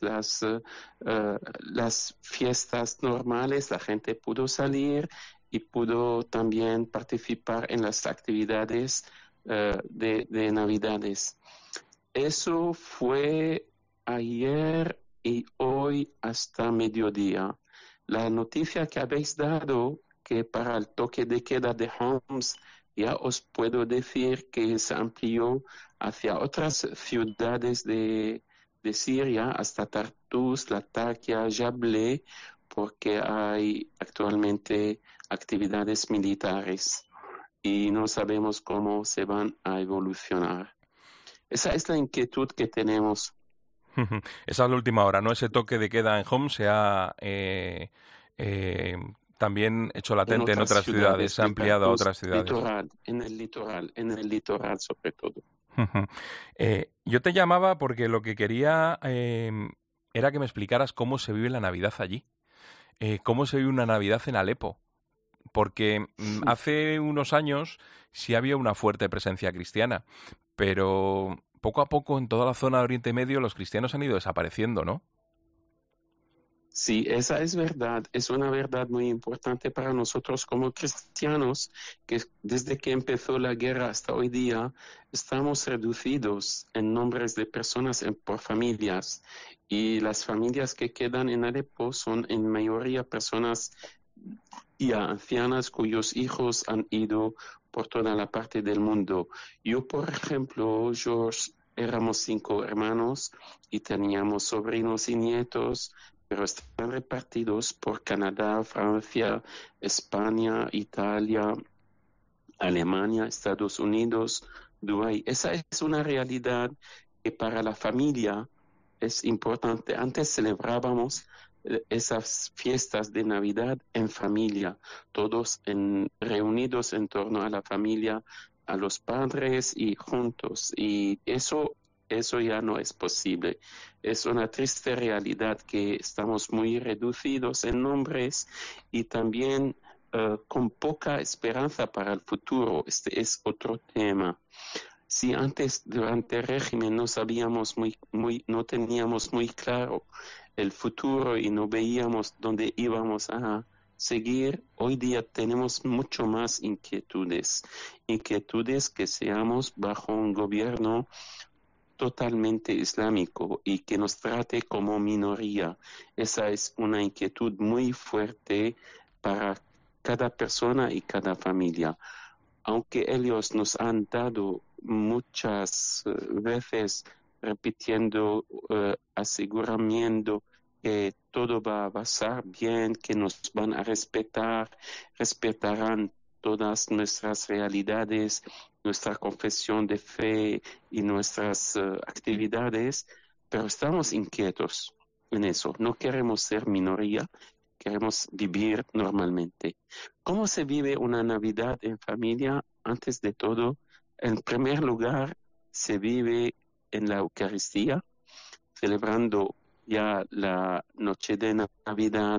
las fiestas normales, la gente pudo salir y pudo también participar en las actividades de Navidades. Eso fue ayer y hoy hasta mediodía. La noticia que habéis dado, que para el toque de queda de Homs, ya os puedo decir que se amplió hacia otras ciudades de Siria, hasta Tartus, Latakia, Jableh, porque hay actualmente actividades militares y no sabemos cómo se van a evolucionar. Esa es la inquietud que tenemos. Esa es la última hora, ¿no? Ese toque de queda en Homs se ha también hecho latente en otras ciudades, se ha ampliado a otras ciudades. En el litoral sobre todo. Yo te llamaba porque lo que quería era que me explicaras cómo se vive la Navidad allí. Cómo se vive una Navidad en Alepo. Porque hace unos años sí había una fuerte presencia cristiana, pero poco a poco en toda la zona de Oriente Medio los cristianos han ido desapareciendo, ¿no? Sí, esa es verdad. Es una verdad muy importante para nosotros como cristianos, que desde que empezó la guerra hasta hoy día estamos reducidos en nombres de personas por familias, y las familias que quedan en Alepo son en mayoría personas ya ancianas cuyos hijos han ido por toda la parte del mundo. Yo, por ejemplo, éramos 5 hermanos y teníamos sobrinos y nietos, pero están repartidos por Canadá, Francia, España, Italia, Alemania, Estados Unidos, Dubái. Esa es una realidad que para la familia es importante. Antes celebrábamos esas fiestas de Navidad en familia, todos reunidos en torno a la familia, a los padres y juntos. Y eso ya no es posible. Es una triste realidad que estamos muy reducidos en nombres y también con poca esperanza para el futuro. Este es otro tema. Si antes, durante el régimen, no teníamos muy claro el futuro y no veíamos dónde íbamos a seguir, hoy día tenemos mucho más inquietudes que seamos bajo un gobierno totalmente islámico y que nos trate como minoría. Esa es una inquietud muy fuerte para cada persona y cada familia. Aunque ellos nos han dado muchas veces repitiendo aseguramiento que todo va a pasar bien, que nos van a respetarán todas nuestras realidades, nuestra confesión de fe y nuestras actividades, pero estamos inquietos en eso. No queremos ser minoría, queremos vivir normalmente. ¿Cómo se vive una Navidad en familia? Antes de todo, en primer lugar, se vive en la Eucaristía, celebrando ya la noche de Navidad,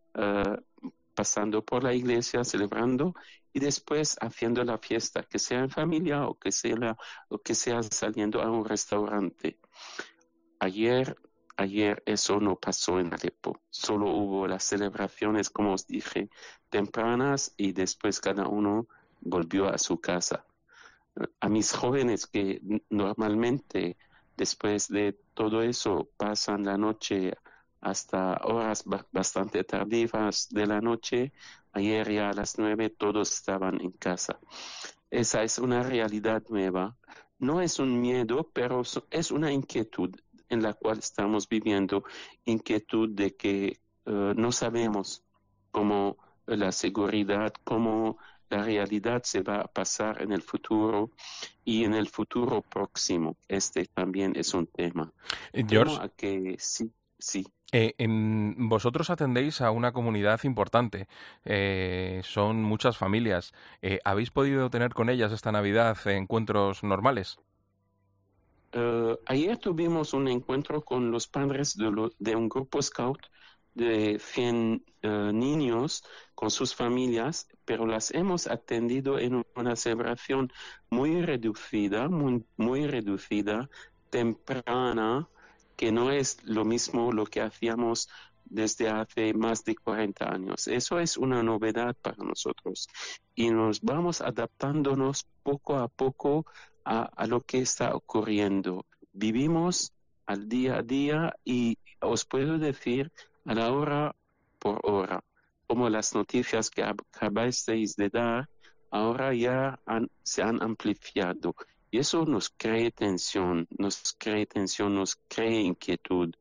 pasando por la iglesia, celebrando, y después haciendo la fiesta, que sea en familia o que sea saliendo a un restaurante. Ayer eso no pasó en Alepo. Solo hubo las celebraciones, como os dije, tempranas, y después cada uno volvió a su casa. A mis jóvenes que normalmente después de todo eso pasan la noche hasta horas bastante tardías de la noche, ayer ya a las 9 todos estaban en casa. Esa es una realidad nueva. No es un miedo, pero es una inquietud en la cual estamos viviendo, inquietud de que no sabemos cómo la seguridad, cómo la realidad se va a pasar en el futuro y en el futuro próximo. Este también es un tema. George, sí. Vosotros atendéis a una comunidad importante, son muchas familias. ¿Habéis podido tener con ellas esta Navidad encuentros normales? Ayer tuvimos un encuentro con los padres de un grupo scout de 100 niños con sus familias, pero las hemos atendido en una celebración muy reducida, muy reducida, temprana, que no es lo mismo lo que hacíamos desde hace más de 40 años. Eso es una novedad para nosotros y nos vamos adaptándonos poco a poco a lo que está ocurriendo. Vivimos al día a día y os puedo decir a la hora por hora, como las noticias que acabáis de dar, ahora ya se han amplificado. Y eso nos crea tensión, nos crea inquietud.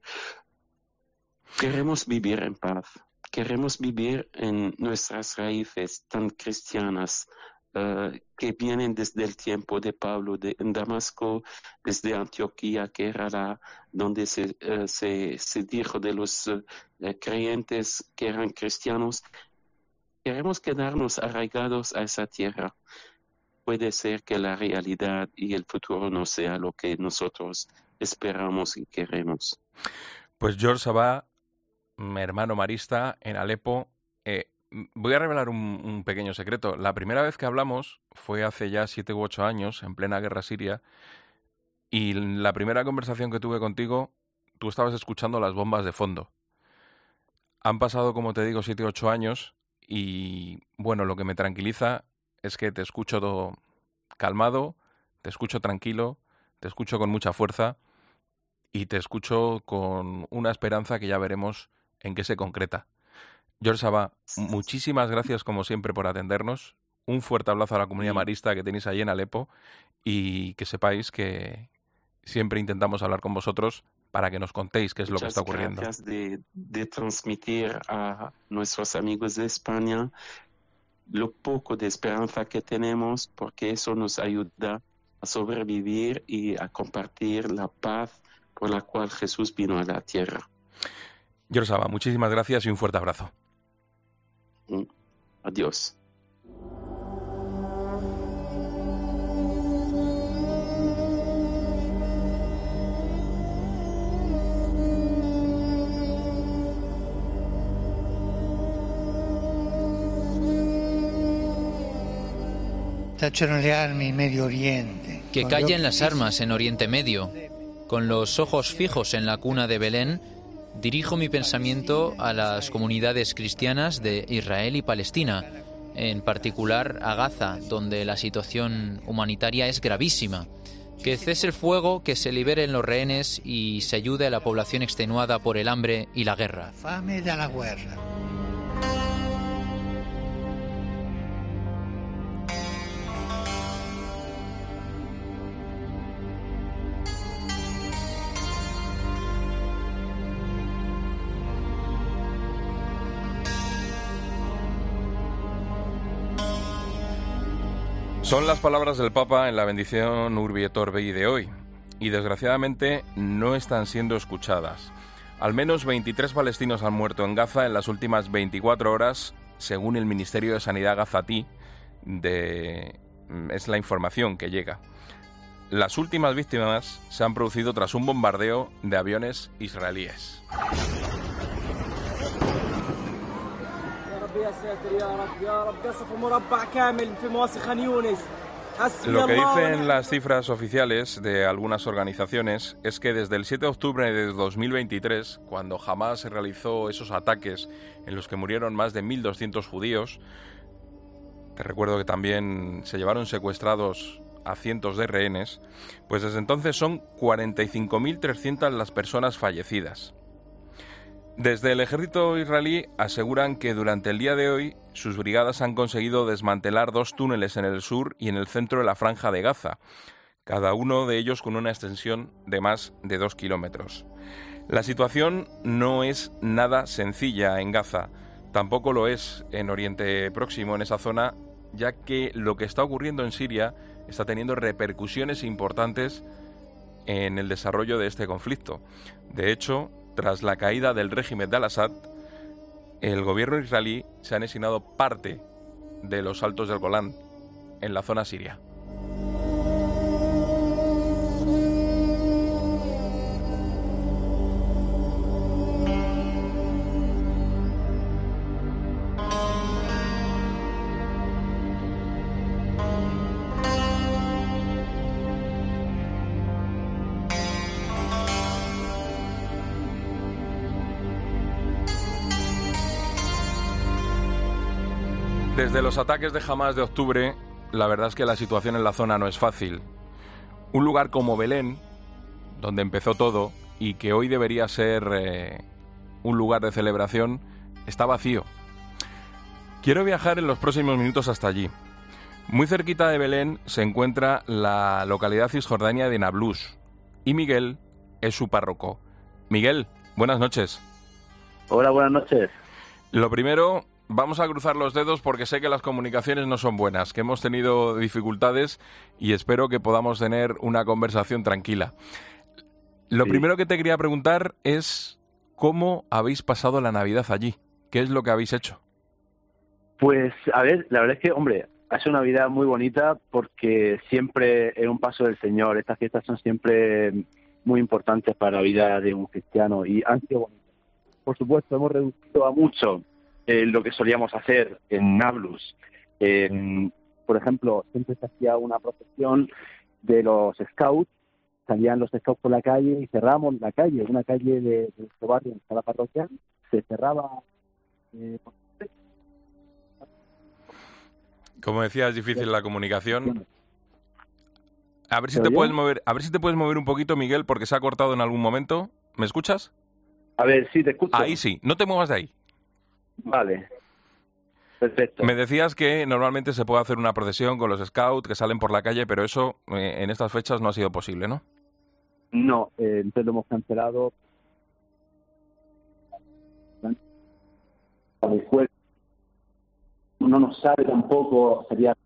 Queremos vivir en paz, queremos vivir en nuestras raíces tan cristianas, que vienen desde el tiempo de Pablo en Damasco, desde Antioquía, que era donde se dijo de los creyentes que eran cristianos. Queremos quedarnos arraigados a esa tierra. Puede ser que la realidad y el futuro no sea lo que nosotros esperamos y queremos. Pues George Sabah, mi hermano marista en Alepo, voy a revelar un pequeño secreto. La primera vez que hablamos fue hace ya 7 u 8 años, en plena guerra siria, y la primera conversación que tuve contigo, tú estabas escuchando las bombas de fondo. Han pasado, como te digo, 7 u 8 años, y bueno, lo que me tranquiliza es que te escucho todo calmado, te escucho tranquilo, te escucho con mucha fuerza, y te escucho con una esperanza que ya veremos en qué se concreta. George Sabah, muchísimas gracias como siempre por atendernos. Un fuerte abrazo a la comunidad marista que tenéis allí en Alepo y que sepáis que siempre intentamos hablar con vosotros para que nos contéis qué es lo que está ocurriendo. Muchas gracias de transmitir a nuestros amigos de España lo poco de esperanza que tenemos, porque eso nos ayuda a sobrevivir y a compartir la paz por la cual Jesús vino a la tierra. George Sabah, muchísimas gracias y un fuerte abrazo. Adiós. Que callen las armas en Oriente Medio. Con los ojos fijos en la cuna de Belén, dirijo mi pensamiento a las comunidades cristianas de Israel y Palestina, en particular a Gaza, donde la situación humanitaria es gravísima. Que cese el fuego, que se liberen los rehenes y se ayude a la población extenuada por el hambre y la guerra. Son las palabras del Papa en la bendición Urbi et Orbi de hoy, y desgraciadamente no están siendo escuchadas. Al menos 23 palestinos han muerto en Gaza en las últimas 24 horas, según el Ministerio de Sanidad gazatí, es la información que llega. Las últimas víctimas se han producido tras un bombardeo de aviones israelíes. Lo que dicen las cifras oficiales de algunas organizaciones es que desde el 7 de octubre de 2023, cuando Hamás realizó esos ataques en los que murieron más de 1.200 judíos, te recuerdo que también se llevaron secuestrados a cientos de rehenes, pues desde entonces son 45.300 las personas fallecidas. Desde el ejército israelí aseguran que durante el día de hoy sus brigadas han conseguido desmantelar 2 túneles en el sur y en el centro de la franja de Gaza, cada uno de ellos con una extensión de más de 2 kilómetros. La situación no es nada sencilla en Gaza, tampoco lo es en Oriente Próximo, en esa zona, ya que lo que está ocurriendo en Siria está teniendo repercusiones importantes en el desarrollo de este conflicto. De hecho, tras la caída del régimen de Al-Assad, el gobierno israelí se ha anexionado parte de los Altos del Golán, en la zona siria. Desde los ataques de Hamás de octubre, la verdad es que la situación en la zona no es fácil. Un lugar como Belén, donde empezó todo y que hoy debería ser un lugar de celebración, está vacío. Quiero viajar en los próximos minutos hasta allí. Muy cerquita de Belén se encuentra la localidad cisjordania de Nablus y Miguel es su párroco. Miguel, buenas noches. Hola, buenas noches. Lo primero, vamos a cruzar los dedos porque sé que las comunicaciones no son buenas, que hemos tenido dificultades y espero que podamos tener una conversación tranquila. Lo primero que te quería preguntar es ¿cómo habéis pasado la Navidad allí? ¿Qué es lo que habéis hecho? Pues, a ver, la verdad es que, hombre, ha sido una Navidad muy bonita porque siempre es un paso del Señor. Estas fiestas son siempre muy importantes para la vida de un cristiano y han sido bonitas. Por supuesto, hemos reducido a mucho lo que solíamos hacer en Nablus. Por ejemplo, siempre se hacía una procesión de los scouts, salían los scouts por la calle y cerramos la calle, una calle de nuestro barrio, en cada parroquia, se cerraba. Como decía, es difícil la comunicación. A ver si te puedes mover un poquito, Miguel, porque se ha cortado en algún momento. ¿Me escuchas? A ver, sí, te escucho. Ahí sí, no te muevas de ahí. Vale, perfecto. Me decías que normalmente se puede hacer una procesión con los scouts que salen por la calle, pero eso en estas fechas no ha sido posible, ¿no? No, entonces lo hemos cancelado. Uno no sabe tampoco, sería...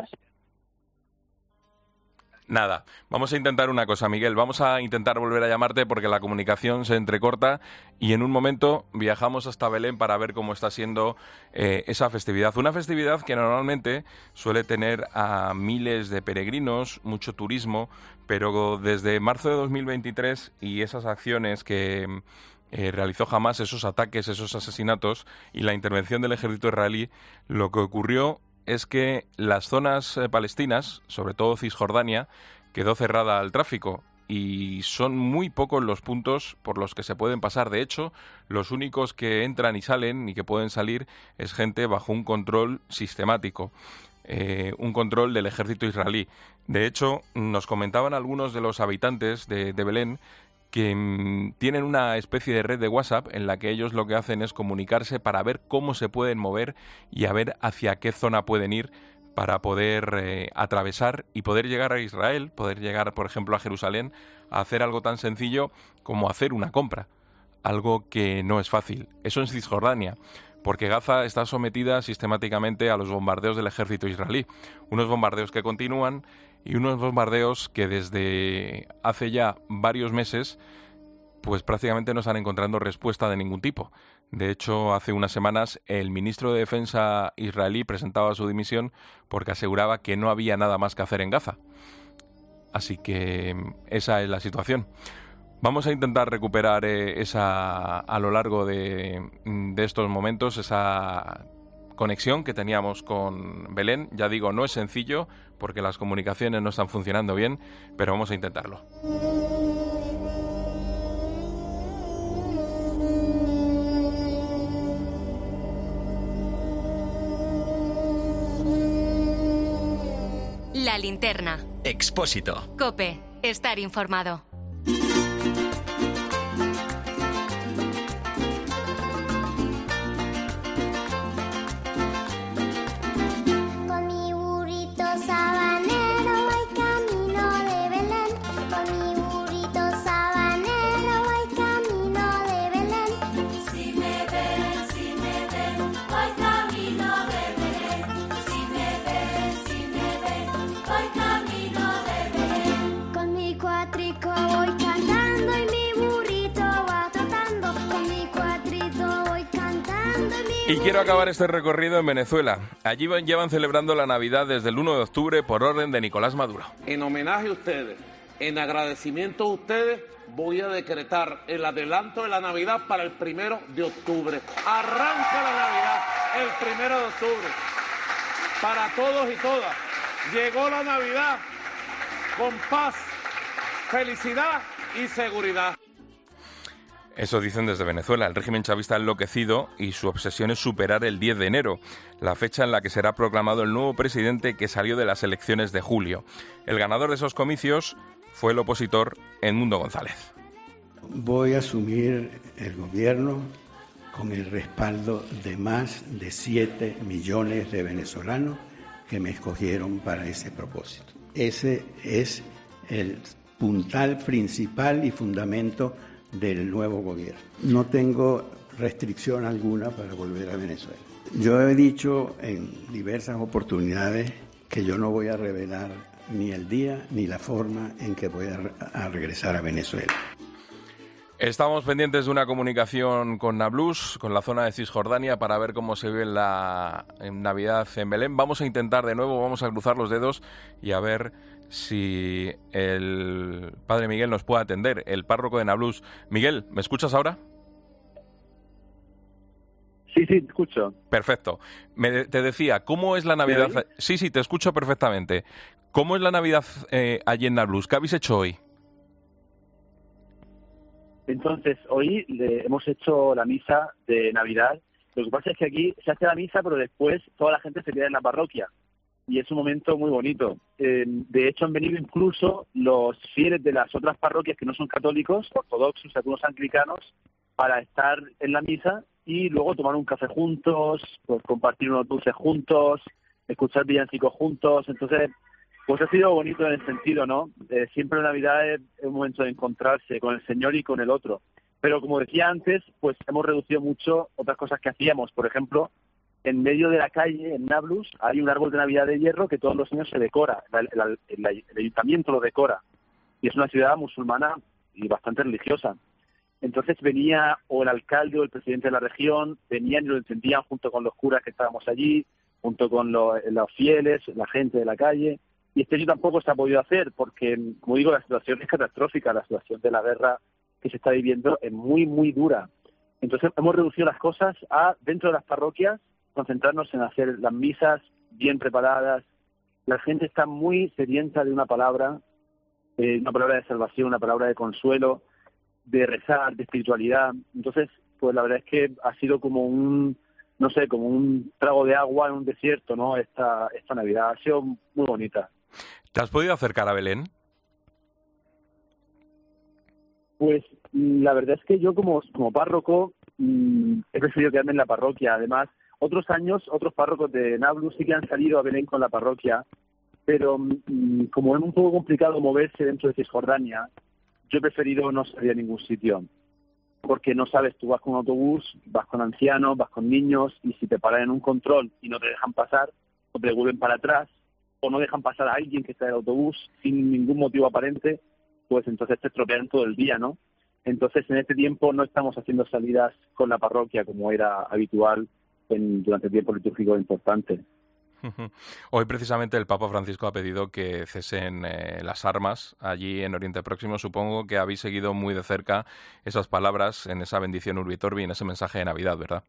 Nada, vamos a intentar una cosa, Miguel. Vamos a intentar volver a llamarte porque la comunicación se entrecorta y en un momento viajamos hasta Belén para ver cómo está siendo esa festividad. Una festividad que normalmente suele tener a miles de peregrinos, mucho turismo, pero desde marzo de 2023 y esas acciones que realizó Hamás, esos ataques, esos asesinatos y la intervención del ejército israelí, lo que ocurrió es que las zonas palestinas, sobre todo Cisjordania, quedó cerrada al tráfico y son muy pocos los puntos por los que se pueden pasar. De hecho, los únicos que entran y salen y que pueden salir es gente bajo un control sistemático, un control del ejército israelí. De hecho, nos comentaban algunos de los habitantes de Belén que tienen una especie de red de WhatsApp en la que ellos lo que hacen es comunicarse para ver cómo se pueden mover y a ver hacia qué zona pueden ir para poder atravesar y poder llegar a Israel, poder llegar, por ejemplo, a Jerusalén, a hacer algo tan sencillo como hacer una compra, algo que no es fácil. Eso en Cisjordania, porque Gaza está sometida sistemáticamente a los bombardeos del ejército israelí, unos bombardeos que continúan y unos bombardeos que desde hace ya varios meses pues prácticamente no están encontrando respuesta de ningún tipo. De hecho, hace unas semanas el ministro de Defensa israelí presentaba su dimisión porque aseguraba que no había nada más que hacer en Gaza. Así que esa es la situación. Vamos a intentar recuperar a lo largo de estos momentos esa conexión que teníamos con Belén. Ya digo, no es sencillo porque las comunicaciones no están funcionando bien, pero vamos a intentarlo. La linterna. Expósito. COPE. Estar informado. Y quiero acabar este recorrido en Venezuela. Allí llevan celebrando la Navidad desde el 1 de octubre por orden de Nicolás Maduro. En homenaje a ustedes, en agradecimiento a ustedes, voy a decretar el adelanto de la Navidad para el 1 de octubre. Arranca la Navidad el 1 de octubre. Para todos y todas. Llegó la Navidad con paz, felicidad y seguridad. Eso dicen desde Venezuela. El régimen chavista ha enloquecido y su obsesión es superar el 10 de enero, la fecha en la que será proclamado el nuevo presidente que salió de las elecciones de julio. El ganador de esos comicios fue el opositor Edmundo González. Voy a asumir el gobierno con el respaldo de más de 7 millones de venezolanos que me escogieron para ese propósito. Ese es el puntal principal y fundamento del nuevo gobierno. No tengo restricción alguna para volver a Venezuela. Yo he dicho en diversas oportunidades que yo no voy a revelar ni el día ni la forma en que voy a regresar a Venezuela. Estamos pendientes de una comunicación con Nablus, con la zona de Cisjordania, para ver cómo se vive la Navidad en Belén. Vamos a intentar de nuevo, vamos a cruzar los dedos y a ver si el padre Miguel nos puede atender, el párroco de Nablus. Miguel, ¿me escuchas ahora? Sí, te escucho. Perfecto. Te decía, ¿cómo es la Navidad? Sí, te escucho perfectamente. ¿Cómo es la Navidad allí en Nablus? ¿Qué habéis hecho hoy? Entonces, hoy hemos hecho la misa de Navidad. Lo que pasa es que aquí se hace la misa, pero después toda la gente se queda en la parroquia. Y es un momento muy bonito. De hecho, han venido incluso los fieles de las otras parroquias que no son católicos, ortodoxos, algunos anglicanos, para estar en la misa y luego tomar un café juntos, pues compartir unos dulces juntos, escuchar villancicos juntos. Entonces, pues ha sido bonito en el sentido, ¿no? Siempre la Navidad es un momento de encontrarse con el Señor y con el otro. Pero como decía antes, pues hemos reducido mucho otras cosas que hacíamos. Por ejemplo, en medio de la calle, en Nablus, hay un árbol de Navidad de hierro que todos los años se decora. El ayuntamiento lo decora. Y es una ciudad musulmana y bastante religiosa. Entonces venía o el alcalde o el presidente de la región, venían y lo encendían junto con los curas que estábamos allí, junto con los fieles, la gente de la calle. Y este año tampoco se ha podido hacer porque, como digo, la situación es catastrófica. La situación de la guerra que se está viviendo es muy, muy dura. Entonces hemos reducido las cosas a, dentro de las parroquias, concentrarnos en hacer las misas bien preparadas. La gente está muy sedienta de una palabra de salvación, una palabra de consuelo, de rezar, de espiritualidad. Entonces, pues la verdad es que ha sido como un trago de agua en un desierto, ¿no? Esta Navidad ha sido muy bonita. ¿Te has podido acercar a Belén? Pues la verdad es que yo como párroco he preferido quedarme en la parroquia. Además, otros años, otros párrocos de Nablus sí que han salido a Belén con la parroquia, pero como es un poco complicado moverse dentro de Cisjordania, yo he preferido no salir a ningún sitio, porque no sabes, tú vas con un autobús, vas con ancianos, vas con niños, y si te paran en un control y no te dejan pasar, o te devuelven para atrás, o no dejan pasar a alguien que está en el autobús sin ningún motivo aparente, pues entonces te estropean todo el día, ¿no? Entonces, en este tiempo no estamos haciendo salidas con la parroquia como era habitual durante el tiempo litúrgico importante. Hoy precisamente el Papa Francisco ha pedido que cesen las armas allí en Oriente Próximo. Supongo que habéis seguido muy de cerca esas palabras en esa bendición Urbi et Orbi, en ese mensaje de Navidad, ¿verdad?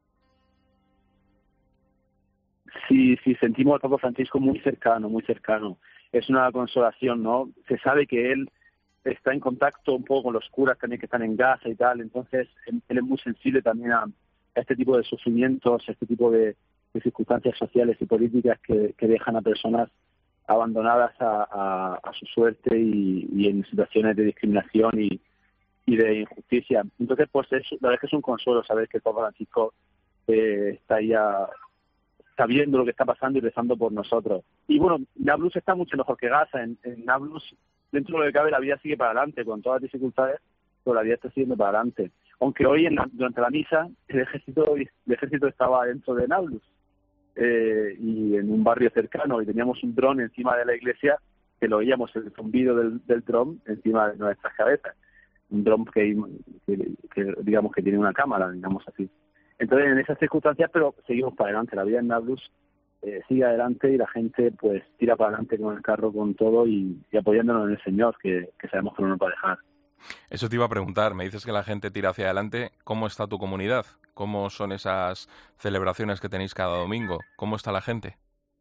Sí, sentimos al Papa Francisco muy cercano, muy cercano. Es una consolación, ¿no? Se sabe que él está en contacto un poco con los curas también que están en Gaza y tal, entonces él es muy sensible también a este tipo de sufrimientos, a este tipo de circunstancias sociales y políticas que dejan a personas abandonadas a su suerte y en situaciones de discriminación y de injusticia. Entonces, pues la verdad es que es un consuelo saber que el Papa Francisco está ya sabiendo lo que está pasando y rezando por nosotros. Y bueno, Nablus está mucho mejor que Gaza. En Nablus, dentro de lo que cabe, la vida sigue para adelante, con todas las dificultades, pero la vida está siguiendo para adelante. Aunque hoy, durante la misa, el ejército estaba dentro de Nablus y en un barrio cercano, y teníamos un dron encima de la iglesia que lo oíamos, el zumbido del dron encima de nuestras cabezas. Un dron que digamos que tiene una cámara, digamos así. Entonces, en esas circunstancias, pero seguimos para adelante. La vida en Nablus sigue adelante y la gente pues tira para adelante con el carro, con todo y apoyándonos en el Señor, que sabemos que no nos va a dejar. Eso te iba a preguntar. Me dices que la gente tira hacia adelante. ¿Cómo está tu comunidad? ¿Cómo son esas celebraciones que tenéis cada domingo? ¿Cómo está la gente?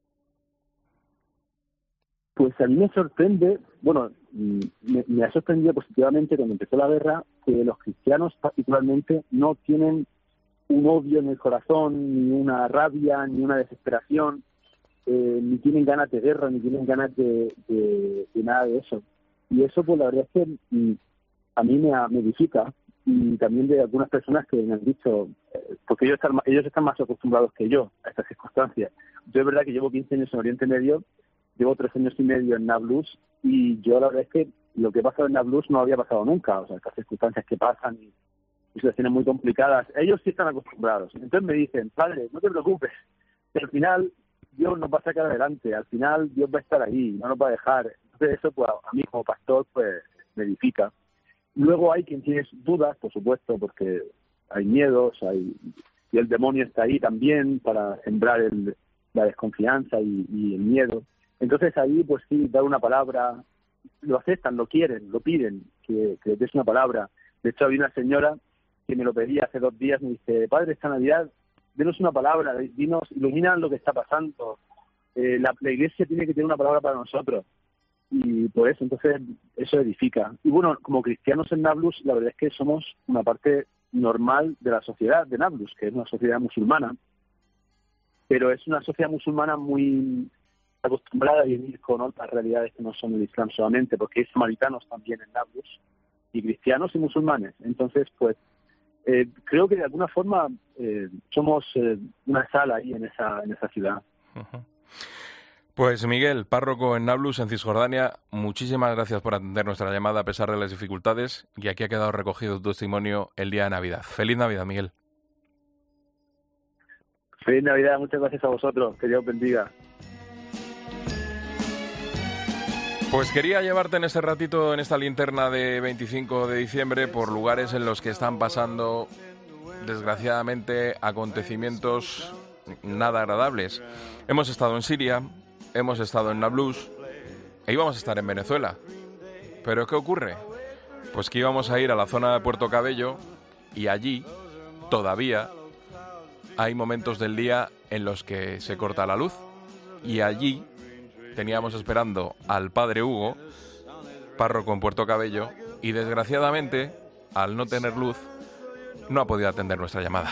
Pues a mí me sorprende, bueno, me ha sorprendido positivamente cuando empezó la guerra que los cristianos particularmente no tienen un odio en el corazón, ni una rabia, ni una desesperación, ni tienen ganas de guerra, ni tienen ganas de nada de eso. Y eso, pues la verdad es que a mí me edifica, y también de algunas personas que me han dicho, porque ellos están más acostumbrados que yo a estas circunstancias. Yo es verdad que llevo 15 años en Oriente Medio, llevo 3 años y medio en Nablus, y yo la verdad es que lo que he pasado en Nablus no había pasado nunca. O sea, estas circunstancias que pasan y situaciones muy complicadas, ellos sí están acostumbrados. Entonces me dicen, padre, no te preocupes, que al final Dios nos va a sacar adelante, al final Dios va a estar ahí, no nos va a dejar. Entonces eso, pues a mí como pastor, pues me edifica. Luego hay quien tiene dudas, por supuesto, porque hay miedos, y el demonio está ahí también para sembrar la desconfianza y el miedo. Entonces ahí, pues sí, dar una palabra, lo aceptan, lo quieren, lo piden, que les des una palabra. De hecho, había una señora que me lo pedía hace 2 días, me dice, padre, esta Navidad, denos una palabra, dinos, ilumina lo que está pasando. La iglesia tiene que tener una palabra para nosotros. Y por eso, entonces, eso edifica. Y bueno, como cristianos en Nablus, la verdad es que somos una parte normal de la sociedad de Nablus, que es una sociedad musulmana, pero es una sociedad musulmana muy acostumbrada a vivir con otras realidades que no son el Islam solamente, porque hay samaritanos también en Nablus, y cristianos y musulmanes. Entonces, pues, creo que de alguna forma somos una sala ahí en esa ciudad. Uh-huh. Pues Miguel, párroco en Nablus, en Cisjordania, muchísimas gracias por atender nuestra llamada a pesar de las dificultades, y aquí ha quedado recogido tu testimonio el día de Navidad. ¡Feliz Navidad, Miguel! ¡Feliz Navidad! Muchas gracias a vosotros. Que Dios bendiga. Pues quería llevarte en este ratito, en esta linterna de 25 de diciembre, por lugares en los que están pasando, desgraciadamente, acontecimientos nada agradables. Hemos estado en Siria, hemos estado en Nablus e íbamos a estar en Venezuela. ¿Pero qué ocurre? Pues que íbamos a ir a la zona de Puerto Cabello y allí todavía hay momentos del día en los que se corta la luz. Y allí teníamos esperando al padre Hugo, párroco en Puerto Cabello, y desgraciadamente, al no tener luz, no ha podido atender nuestra llamada.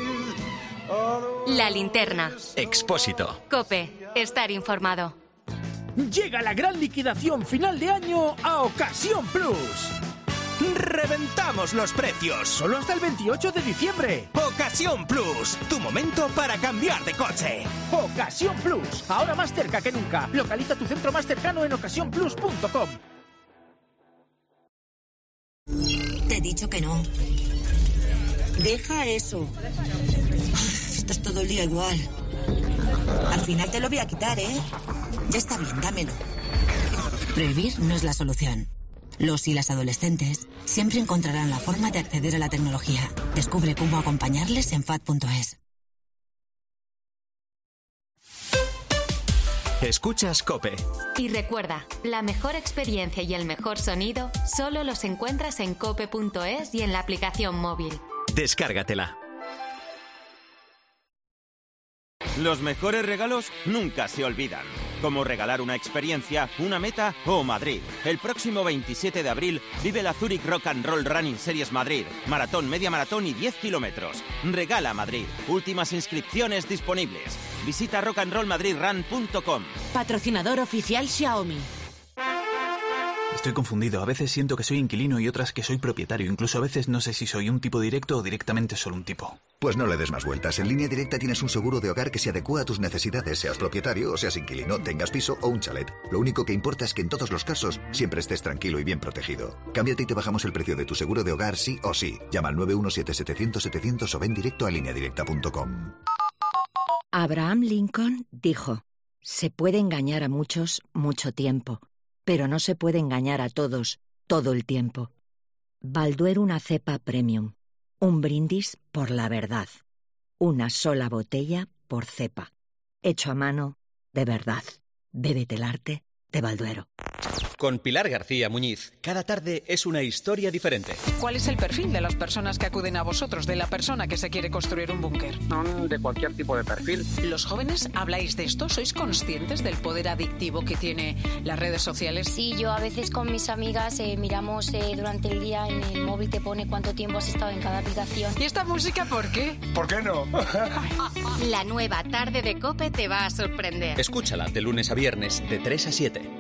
La linterna. Expósito. COPE. Estar informado. Llega la gran liquidación final de año a Ocasión Plus. ¡Reventamos los precios! Solo hasta el 28 de diciembre. Ocasión Plus, tu momento para cambiar de coche. Ocasión Plus, ahora más cerca que nunca. Localiza tu centro más cercano en ocasiónplus.com. Te he dicho que no. Deja eso. Esto es todo el día igual. Al final te lo voy a quitar, ¿eh? Ya está bien, dámelo. Prohibir no es la solución. Los y las adolescentes siempre encontrarán la forma de acceder a la tecnología. Descubre cómo acompañarles en FAD.es. Escuchas COPE. Y recuerda, la mejor experiencia y el mejor sonido solo los encuentras en cope.es y en la aplicación móvil. Descárgatela. Los mejores regalos nunca se olvidan. Como regalar una experiencia, una meta o Madrid. El próximo 27 de abril vive la Zurich Rock and Roll Running Series Madrid. Maratón, media maratón y 10 kilómetros. Regala Madrid. Últimas inscripciones disponibles. Visita rockandrollmadridrun.com. Patrocinador oficial Xiaomi. Estoy confundido. A veces siento que soy inquilino y otras que soy propietario. Incluso a veces no sé si soy un tipo directo o directamente solo un tipo. Pues no le des más vueltas. En Línea Directa tienes un seguro de hogar que se adecua a tus necesidades, seas propietario o seas inquilino, tengas piso o un chalet. Lo único que importa es que en todos los casos siempre estés tranquilo y bien protegido. Cámbiate y te bajamos el precio de tu seguro de hogar sí o sí. Llama al 917-700-700 o ven directo a lineadirecta.com. Abraham Lincoln dijo: se puede engañar a muchos mucho tiempo, pero no se puede engañar a todos todo el tiempo. Balduero, una cepa premium. Un brindis por la verdad. Una sola botella por cepa. Hecho a mano, de verdad. Bébete el arte de Balduero. Con Pilar García Muñiz, cada tarde es una historia diferente. ¿Cuál es el perfil de las personas que acuden a vosotros, de la persona que se quiere construir un búnker? Son de cualquier tipo de perfil. ¿Los jóvenes habláis de esto? ¿Sois conscientes del poder adictivo que tiene las redes sociales? Sí, yo a veces con mis amigas miramos durante el día en el móvil, te pone cuánto tiempo has estado en cada aplicación. ¿Y esta música por qué? ¿Por qué no? La nueva tarde de COPE te va a sorprender. Escúchala de lunes a viernes de 3 a 7.